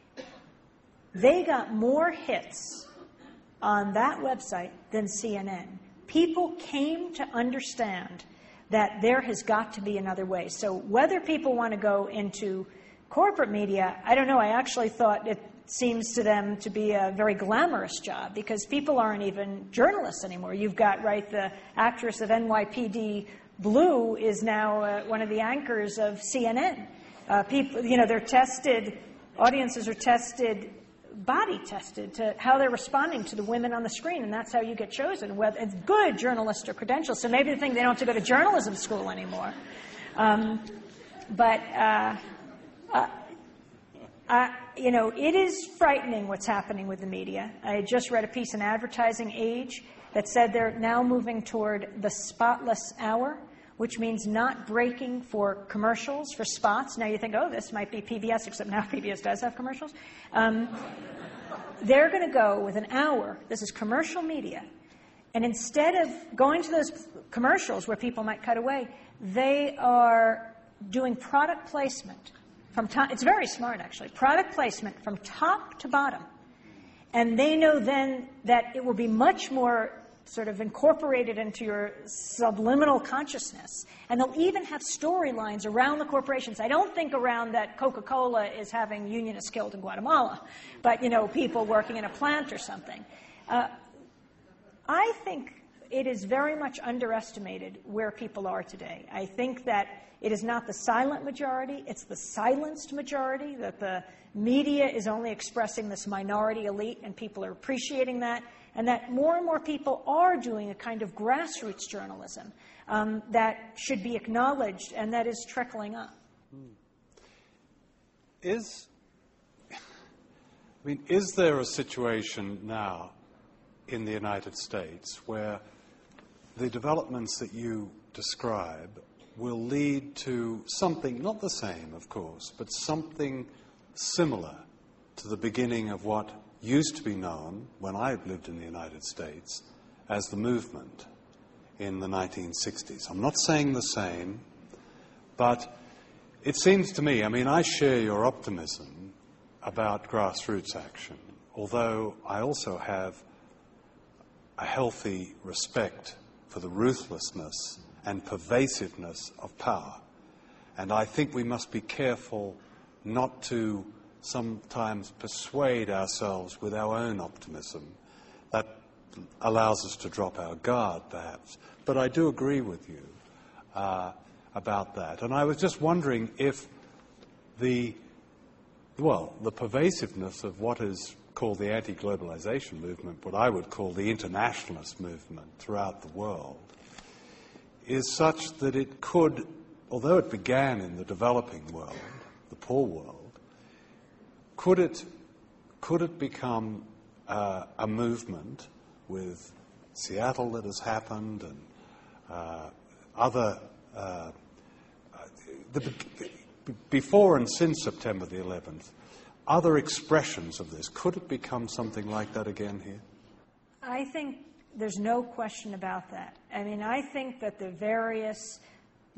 [SPEAKER 2] They got more hits on that website than C N N. People came to understand that there has got to be another way. So whether people want to go into corporate media, I don't know. I actually thought it seems to them to be a very glamorous job because people aren't even journalists anymore. You've got, right, the actress of N Y P D Blue is now uh, one of the anchors of C N N. Uh, people, you know, they're tested, audiences are tested, body tested to how they're responding to the women on the screen, and that's how you get chosen. Whether it's good journalistic credentials, so maybe they think they don't have to go to journalism school anymore. Um, but, uh, uh, uh, you know, it is frightening what's happening with the media. I just read a piece in Advertising Age that said they're now moving toward the spotless hour, which means not breaking for commercials, for spots. Now you think, oh, this might be P B S, except now P B S does have commercials. Um, they're going to go with an hour. This is commercial media. And instead of going to those commercials where people might cut away, they are doing product placement. From top, it's very smart, actually. Product placement from top to bottom. And they know then that it will be much more sort of incorporated into your subliminal consciousness. And they'll even have storylines around the corporations. I don't think around that Coca-Cola is having unionists killed in Guatemala, but, you know, people working in a plant or something. Uh, I think it is very much underestimated where people are today. I think that it is not the silent majority, it's the silenced majority, that the media is only expressing this minority elite and people are appreciating that, and that more and more people are doing a kind of grassroots journalism um, that should be acknowledged and that is trickling up.
[SPEAKER 3] Is, I mean, is there a situation now in the United States where the developments that you describe will lead to something, not the same, of course, but something similar to the beginning of what used to be known, when I lived in the United States, as the movement in the nineteen sixties. I'm not saying the same, but it seems to me, I mean, I share your optimism about grassroots action, although I also have a healthy respect for the ruthlessness and pervasiveness of power. And I think we must be careful not to sometimes persuade ourselves with our own optimism. That allows us to drop our guard, perhaps. But I do agree with you uh, about that. And I was just wondering if the, well, the pervasiveness of what is called the anti-globalization movement, what I would call the internationalist movement throughout the world, is such that it could, although it began in the developing world, the poor world, could it, could it become uh, a movement with Seattle that has happened and uh, other, uh, the, before and since September the eleventh, other expressions of this? Could it become something like that again here?
[SPEAKER 2] I think there's no question about that. I mean, I think that the various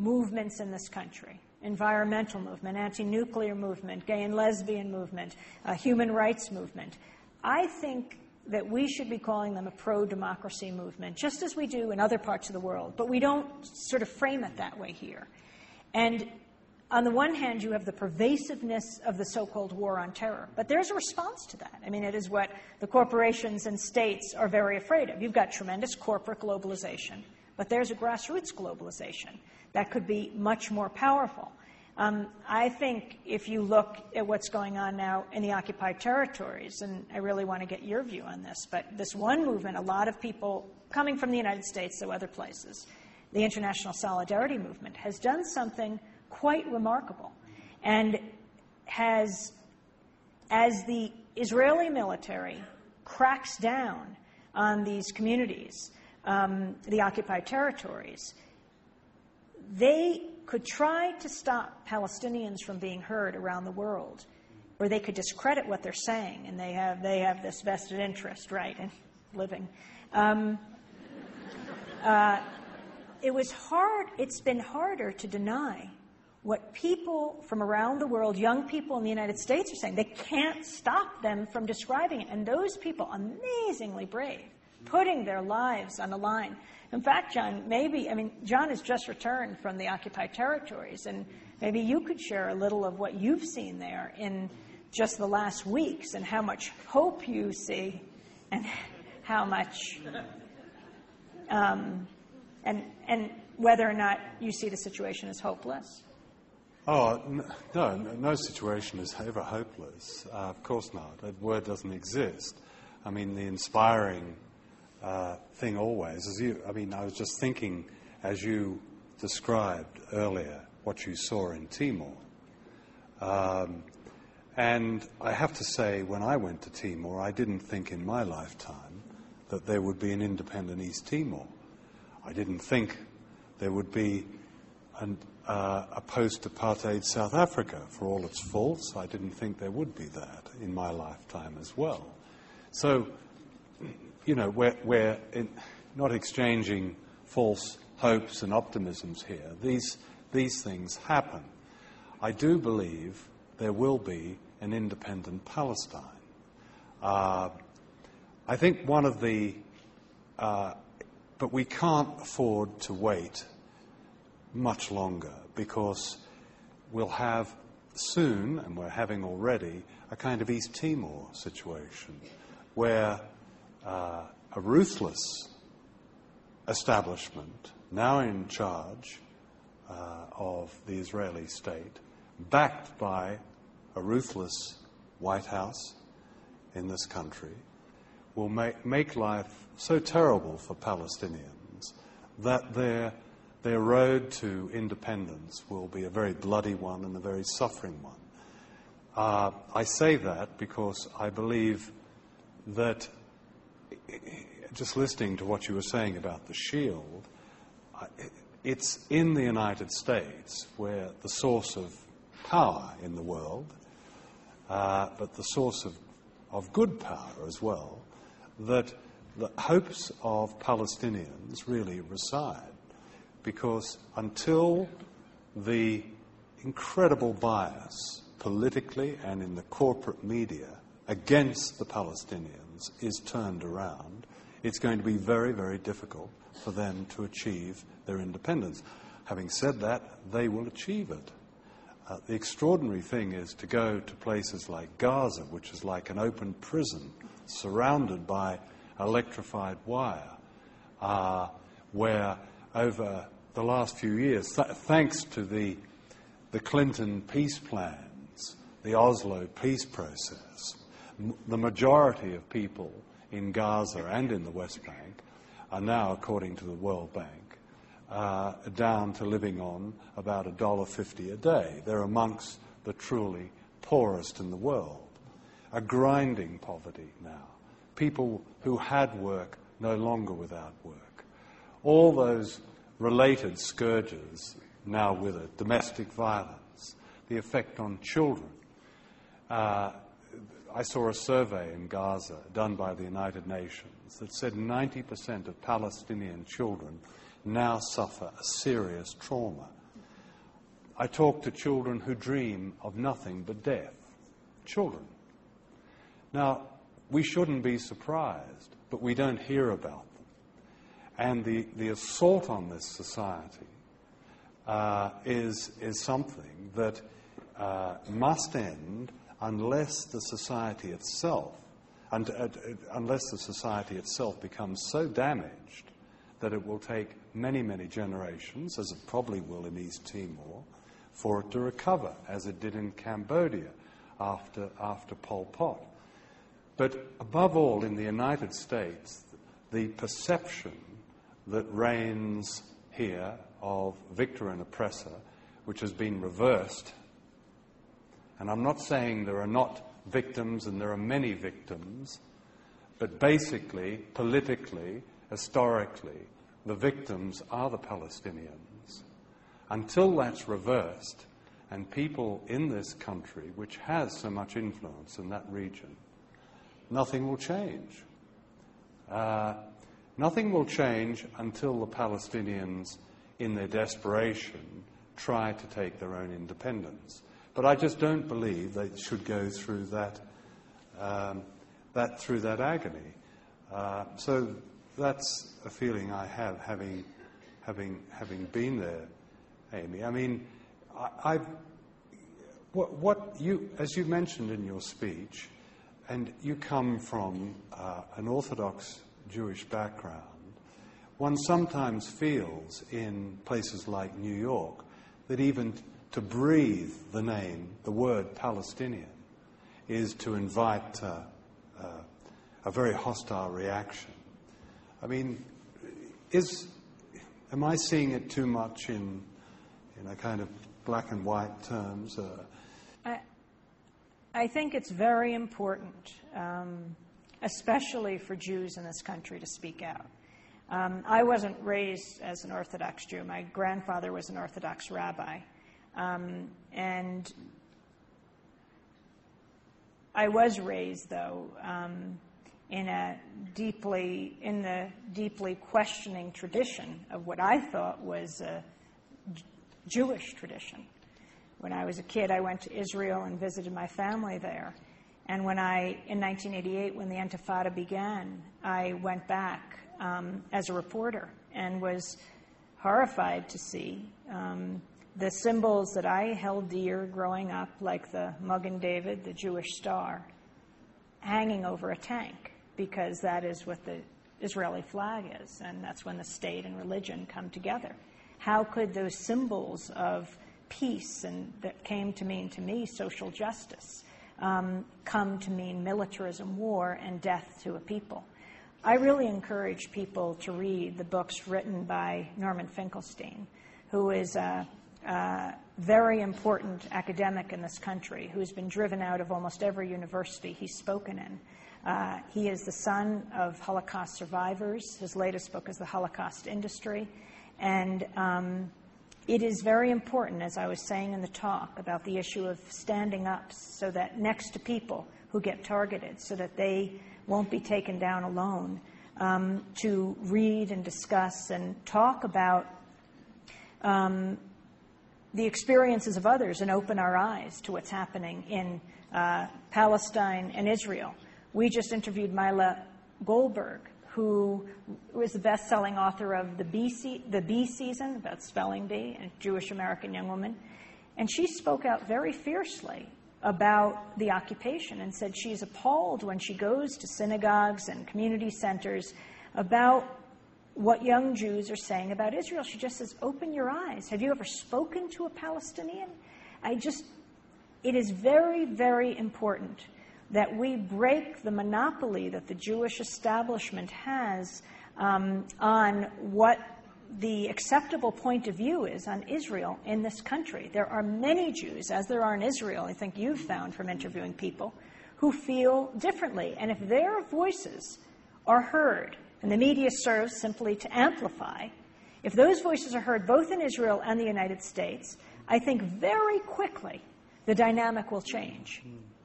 [SPEAKER 2] movements in this country, environmental movement, anti-nuclear movement, gay and lesbian movement, uh, human rights movement, I think that we should be calling them a pro-democracy movement, just as we do in other parts of the world. But we don't sort of frame it that way here. And on the one hand, you have the pervasiveness of the so-called war on terror. But there's a response to that. I mean, it is what the corporations and states are very afraid of. You've got tremendous corporate globalization, but there's a grassroots globalization that could be much more powerful. Um, I think if you look at what's going on now in the occupied territories, and I really want to get your view on this, but this one movement, a lot of people coming from the United States, though other places, the International Solidarity Movement, has done something quite remarkable, and has, as the Israeli military cracks down on these communities, um, the occupied territories, they could try to stop Palestinians from being heard around the world, or they could discredit what they're saying, and they have they have this vested interest, right, in living. Um, uh, it was hard. It's been harder to deny what people from around the world, young people in the United States, are saying. They can't stop them from describing it, and those people, amazingly brave, putting their lives on the line. In fact, John, maybe, I mean, John has just returned from the occupied territories, and maybe you could share a little of what you've seen there in just the last weeks, and how much hope you see, and how much, um, and and whether or not you see the situation as hopeless.
[SPEAKER 3] Oh, no, no situation is ever hopeless. Uh, of course not. That word doesn't exist. I mean, the inspiring Uh, thing always, as you, I mean, I was just thinking as you described earlier what you saw in Timor. Um, and I have to say, when I went to Timor, I didn't think in my lifetime that there would be an independent East Timor. I didn't think there would be an, uh, a post-apartheid South Africa, for all its faults. I didn't think there would be that in my lifetime as well. So, you know, we're, we're in, not exchanging false hopes and optimisms here. These, these things happen. I do believe there will be an independent Palestine. Uh, I think one of the... Uh, but we can't afford to wait much longer, because we'll have soon, and we're having already, a kind of East Timor situation where Uh, a ruthless establishment, now in charge uh, of the Israeli state, backed by a ruthless White House in this country, will make, make life so terrible for Palestinians that their, their road to independence will be a very bloody one and a very suffering one. Uh, I say that because I believe that, just listening to what you were saying about the shield, it's in the United States where the source of power in the world, uh, but the source of, of good power as well, that the hopes of Palestinians really reside. Because until the incredible bias politically and in the corporate media against the Palestinians is turned around, it's going to be very, very difficult for them to achieve their independence. Having said that, they will achieve it. Uh, the extraordinary thing is to go to places like Gaza, which is like an open prison surrounded by electrified wire, uh, where over the last few years, th- thanks to the, the Clinton peace plans, the Oslo peace process, the majority of people in Gaza and in the West Bank are now, according to the World Bank, uh, down to living on about one dollar fifty a day. They're amongst the truly poorest in the world. A grinding poverty now. People who had work no longer without work. All those related scourges now with it. Domestic violence, the effect on children. Uh, I saw a survey in Gaza done by the United Nations that said ninety percent of Palestinian children now suffer a serious trauma I talk to children who dream of nothing but death. Children. Now, we shouldn't be surprised, but we don't hear about them. And the, the assault on this society uh, is, is something that uh, must end unless the society itself, and, uh, unless the society itself becomes so damaged that it will take many, many generations, as it probably will in East Timor, for it to recover, as it did in Cambodia after, after Pol Pot. But above all, in the United States, the perception that reigns here of victor and oppressor, which has been reversed, and I'm not saying there are not victims and there are many victims, but basically, politically, historically, the victims are the Palestinians. Until that's reversed, and people in this country, which has so much influence in that region, nothing will change. Uh, nothing will change until the Palestinians, in their desperation, try to take their own independence. But I just don't believe they should go through that, um, that through that agony. Uh, so that's a feeling I have, having, having, having been there, Amy. I mean, I, I've, what, what you, as you mentioned in your speech, and you come from uh, an Orthodox Jewish background, one sometimes feels in places like New York that even t- to breathe the name, the word Palestinian, is to invite uh, uh, a very hostile reaction. I mean, is, am I seeing it too much in, in a kind of black and white terms? Uh,
[SPEAKER 2] I, I think it's very important, um, especially for Jews in this country, to speak out. Um, I wasn't raised as an Orthodox Jew. My grandfather was an Orthodox rabbi. Um, and I was raised, though, um, in a deeply, in the deeply questioning tradition of what I thought was a J- Jewish tradition. When I was a kid, I went to Israel and visited my family there. And when I, in nineteen eighty-eight, when the Intifada began, I went back um, as a reporter and was horrified to see um, the symbols that I held dear growing up, like the Magen David, the Jewish star, hanging over a tank, because that is what the Israeli flag is, and that's when the state and religion come together. How could those symbols of peace, and that came to mean to me social justice, um, come to mean militarism, war, and death to a people? I really encourage people to read the books written by Norman Finkelstein, who is a Uh, very important academic in this country who's been driven out of almost every university he's spoken in. Uh, he is the son of Holocaust survivors. His latest book is The Holocaust Industry. And um, it is very important, as I was saying in the talk, about the issue of standing up so that next to people who get targeted, so that they won't be taken down alone, um, to read and discuss and talk about um, the experiences of others and open our eyes to what's happening in uh, Palestine and Israel. We just interviewed Mila Goldberg, who was the best-selling author of The Bee, Se- the Bee Season, about spelling bee, a Jewish-American young woman. And she spoke out very fiercely about the occupation and said she's appalled when she goes to synagogues and community centers about what young Jews are saying about Israel. She just says, open your eyes. Have you ever spoken to a Palestinian? I just, it is very, very important that we break the monopoly that the Jewish establishment has um, on what the acceptable point of view is on Israel in this country. There are many Jews, as there are in Israel, I think you've found from interviewing people, who feel differently. And if their voices are heard, and the media serves simply to amplify, if those voices are heard both in Israel and the United States, I think very quickly the dynamic will change.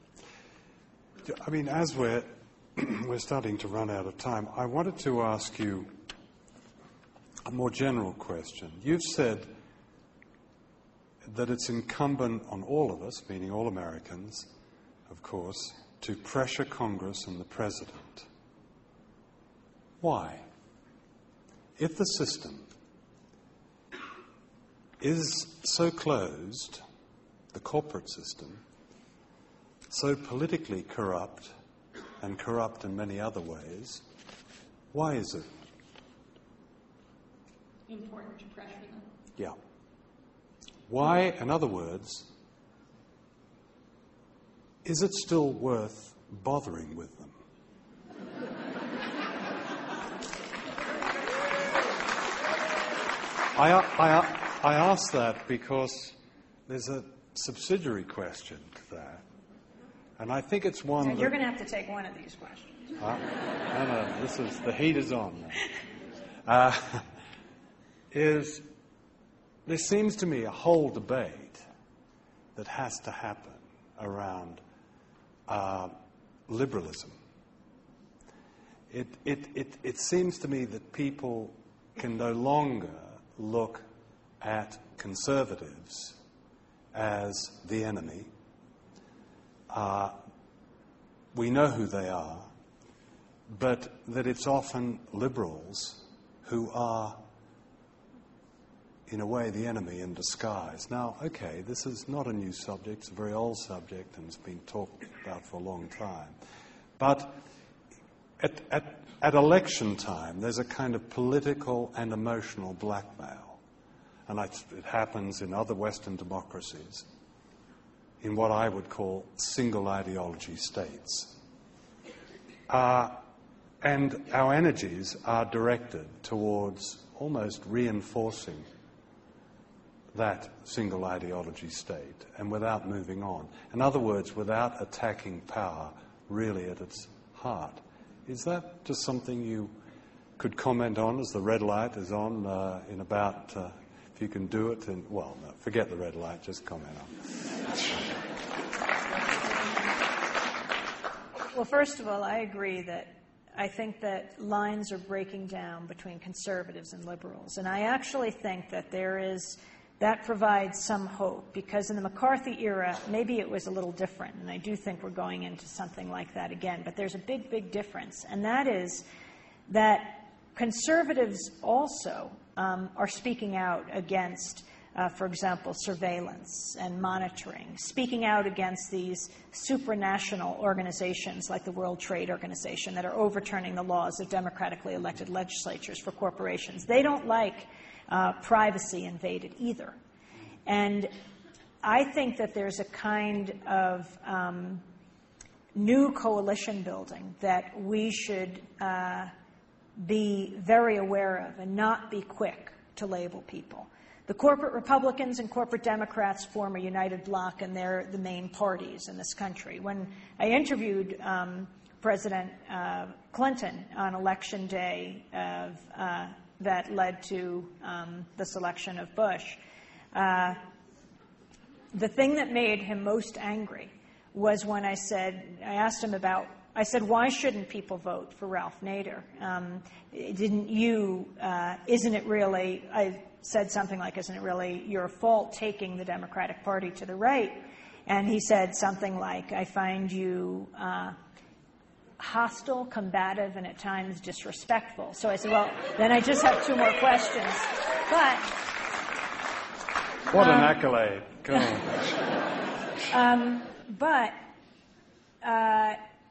[SPEAKER 3] I mean, as we're, we're starting to run out of time, I wanted to ask you a more general question. You've said that it's incumbent on all of us, meaning all Americans, of course, to pressure Congress and the President. Why? If the system is so closed, the corporate system, so politically corrupt and corrupt in many other ways, why is it?
[SPEAKER 2] Important to pressure them.
[SPEAKER 3] Yeah. Why, in other words, is it still worth bothering with them? I, I, I ask that because there's a subsidiary question to that. And I think it's one.
[SPEAKER 2] So
[SPEAKER 3] that,
[SPEAKER 2] you're going to have to take one of these questions.
[SPEAKER 3] Uh, no, no, this is, the heat is on now. Uh, is, there seems to me a whole debate that has to happen around uh, liberalism. It, it, it, it seems to me that people can no longer look at conservatives as the enemy. Uh, we know who they are, but that it's often liberals who are, in a way, the enemy in disguise. Now, okay, this is not a new subject. It's a very old subject and it's been talked about for a long time. But at, at, at election time, there's a kind of political and emotional blackmail. And I, it happens in other Western democracies, in what I would call single ideology states. Uh, and our energies are directed towards almost reinforcing that single ideology state, and without moving on. In other words, without attacking power really at its heart. Is that just something you could comment on as the red light is on uh, in about... Uh, If you can do it, and well, no, forget the red light, just comment on it.
[SPEAKER 2] Well, first of all, I agree that I think that lines are breaking down between conservatives and liberals. And I actually think that there is, that provides some hope, because in the McCarthy era, maybe it was a little different. And I do think we're going into something like that again. But there's a big, big difference. And that is that conservatives also um, are speaking out against, uh, for example, surveillance and monitoring, speaking out against these supranational organizations like the World Trade Organization that are overturning the laws of democratically elected legislatures for corporations. They don't like uh, privacy invaded either. And I think that there's a kind of um, new coalition building that we should uh, be very aware of and not be quick to label people. The corporate Republicans and corporate Democrats form a united bloc, and they're the main parties in this country. When I interviewed um, President uh, Clinton on election day of, uh, that led to um, the selection of Bush, uh, the thing that made him most angry was when I said, I asked him about I said, why shouldn't people vote for Ralph Nader? Um, didn't you, uh, isn't it really, I said something like, isn't it really your fault taking the Democratic Party to the right? And he said something like, I find you uh, hostile, combative, and at times disrespectful. So I said, well, then I just have two more questions. But...
[SPEAKER 3] What an
[SPEAKER 2] um,
[SPEAKER 3] accolade. Come on.
[SPEAKER 2] um, but... Uh,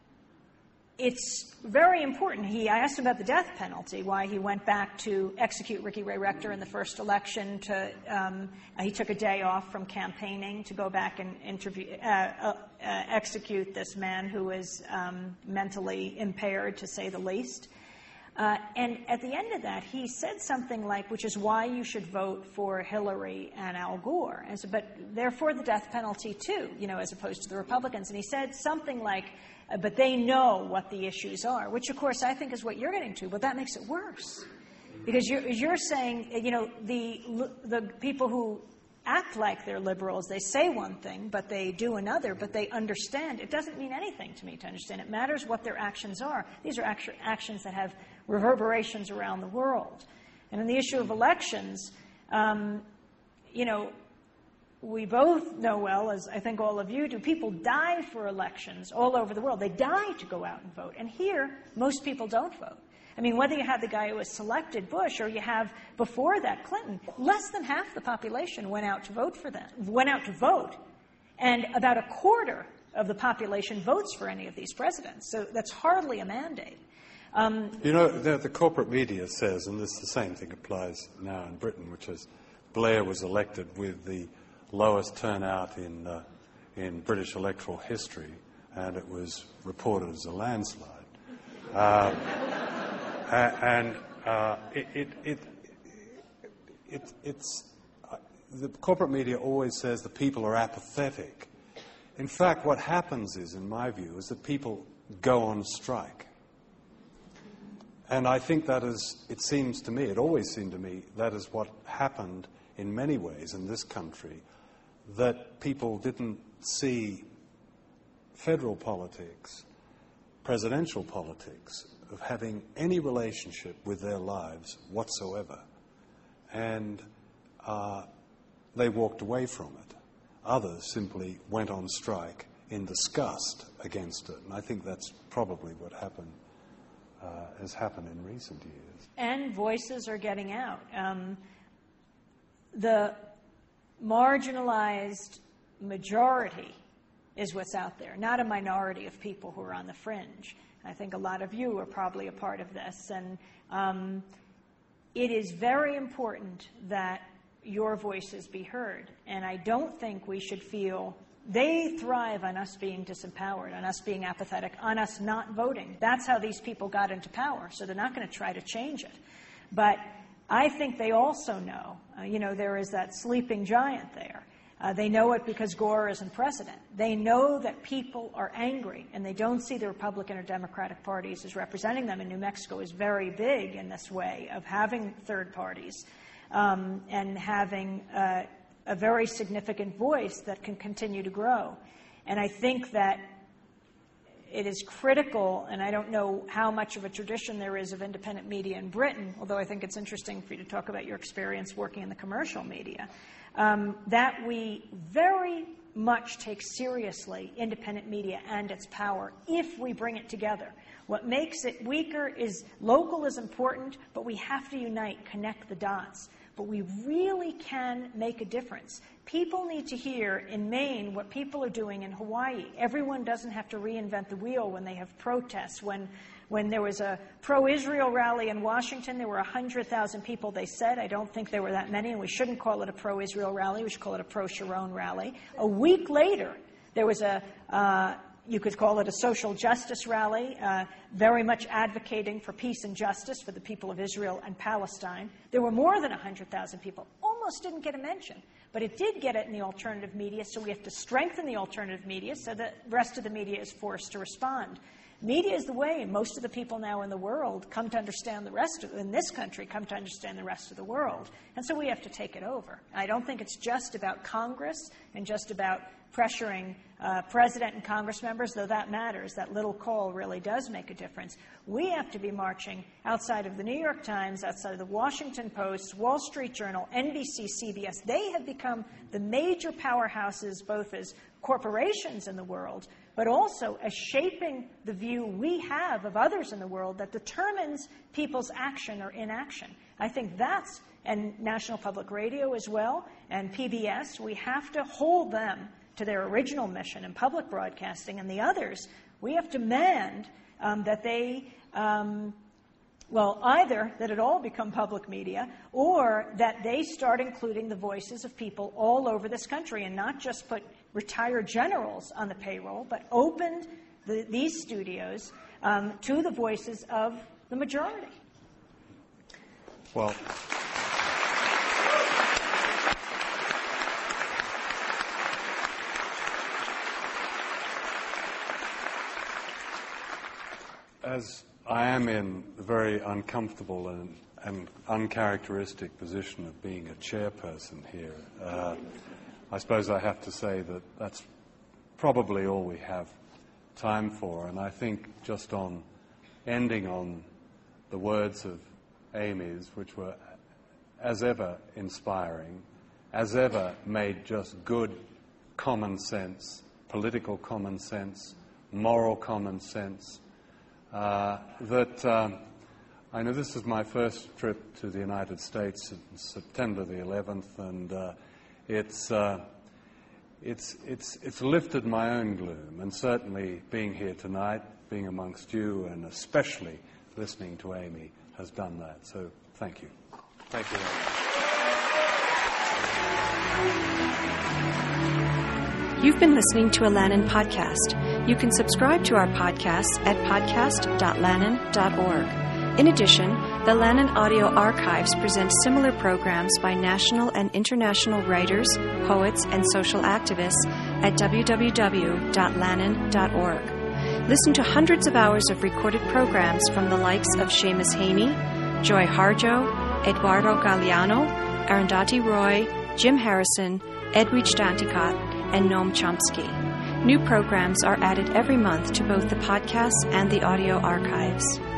[SPEAKER 2] It's very important. He, I asked him about the death penalty, why he went back to execute Ricky Ray Rector in the first election. To um, he took a day off from campaigning to go back and interview, uh, uh, uh, execute this man who was um, mentally impaired, to say the least. Uh, and at the end of that, he said something like, which is why you should vote for Hillary and Al Gore. And so, but they're for the death penalty too, you know, as opposed to the Republicans. And he said something like, uh, but they know what the issues are, which of course I think is what you're getting to, but that makes it worse. Because you're, you're saying, you know, the, the people who act like they're liberals, they say one thing, but they do another, but they understand. It doesn't mean anything to me to understand. It matters what their actions are. These are actu- actions that have reverberations around the world. And in the issue of elections, um, you know, we both know well, as I think all of you do, people die for elections all over the world. They die to go out and vote. And here, most people don't vote. I mean, whether you have the guy who was selected, Bush, or you have, before that, Clinton, less than half the population went out to vote for them, went out to vote. And about a quarter of the population votes for any of these presidents. So that's hardly a mandate. Um,
[SPEAKER 3] you know, the, the corporate media says, and this the same thing applies now in Britain, which is Blair was elected with the lowest turnout in, uh, in British electoral history, and it was reported as a landslide. Uh, and uh, it, it, it, it, it's, uh, the corporate media always says the people are apathetic. In fact, what happens is, in my view, is that people go on strike. And I think that is, it seems to me, it always seemed to me, that is what happened in many ways in this country, that people didn't see federal politics, presidential politics, of having any relationship with their lives whatsoever. And uh, they walked away from it. Others simply went on strike in disgust against it. And I think that's probably what happened. Uh, has happened in recent years.
[SPEAKER 2] And voices are getting out. Um, the marginalized majority is what's out there, not a minority of people who are on the fringe. I think a lot of you are probably a part of this. And um, it is very important that your voices be heard. And I don't think we should feel they thrive on us being disempowered, on us being apathetic, on us not voting. That's how these people got into power, so they're not going to try to change it. But I think they also know, uh, you know, there is that sleeping giant there. Uh, they know it because Gore isn't president. They know that people are angry, and they don't see the Republican or Democratic parties as representing them. And New Mexico is very big in this way of having third parties um, and having uh, a very significant voice that can continue to grow. And I think that it is critical, and I don't know how much of a tradition there is of independent media in Britain, although I think it's interesting for you to talk about your experience working in the commercial media, um, that we very much take seriously independent media and its power if we bring it together. What makes it weaker is local is important, but we have to unite, connect the dots. But we really can make a difference. People need to hear in Maine what people are doing in Hawaii. Everyone doesn't have to reinvent the wheel when they have protests. When, when there was a pro-Israel rally in Washington, there were one hundred thousand people, they said. I don't think there were that many, and we shouldn't call it a pro-Israel rally. We should call it a pro-Sharon rally. A week later, there was a... Uh, You could call it a social justice rally, uh, very much advocating for peace and justice for the people of Israel and Palestine. There were more than one hundred thousand people. Almost didn't get a mention, but it did get it in the alternative media, so we have to strengthen the alternative media so that the rest of the media is forced to respond. Media is the way most of the people now in the world come to understand the rest of, in this country, come to understand the rest of the world. And so we have to take it over. I don't think it's just about Congress and just about pressuring uh, president and Congress members, though that matters. That little call really does make a difference. We have to be marching outside of the New York Times, outside of the Washington Post, Wall Street Journal, N B C, C B S. They have become the major powerhouses, both as corporations in the world, but also as shaping the view we have of others in the world that determines people's action or inaction. I think that's, and National Public Radio as well, and P B S, we have to hold them to their original mission in public broadcasting, and the others, we have to demand um, that they, um, well, either that it all become public media, or that they start including the voices of people all over this country, and not just put retired generals on the payroll, but opened the, these studios um, to the voices of the majority.
[SPEAKER 3] Well, as I am in the very uncomfortable and, and uncharacteristic position of being a chairperson here, uh, I suppose I have to say that that's probably all we have time for. And I think just on ending on the words of Amy's, which were as ever inspiring as ever, made just good common sense, political common sense, moral common sense. Uh, that um, I know this is my first trip to the United States on September the eleventh, and uh, it's, uh, it's, it's, it's lifted my own gloom, and certainly being here tonight, being amongst you, and especially listening to Amy, has done that. So thank you. Thank you.
[SPEAKER 1] You've been listening to a Lannan podcast. You can subscribe to our podcast at podcast dot lannan dot org. In addition, the Lannan Audio Archives presents similar programs by national and international writers, poets, and social activists at w w w dot lannan dot org. Listen to hundreds of hours of recorded programs from the likes of Seamus Haney, Joy Harjo, Eduardo Galeano, Arundhati Roy, Jim Harrison, Edwidge Danticat, and Noam Chomsky. New programs are added every month to both the podcasts and the audio archives.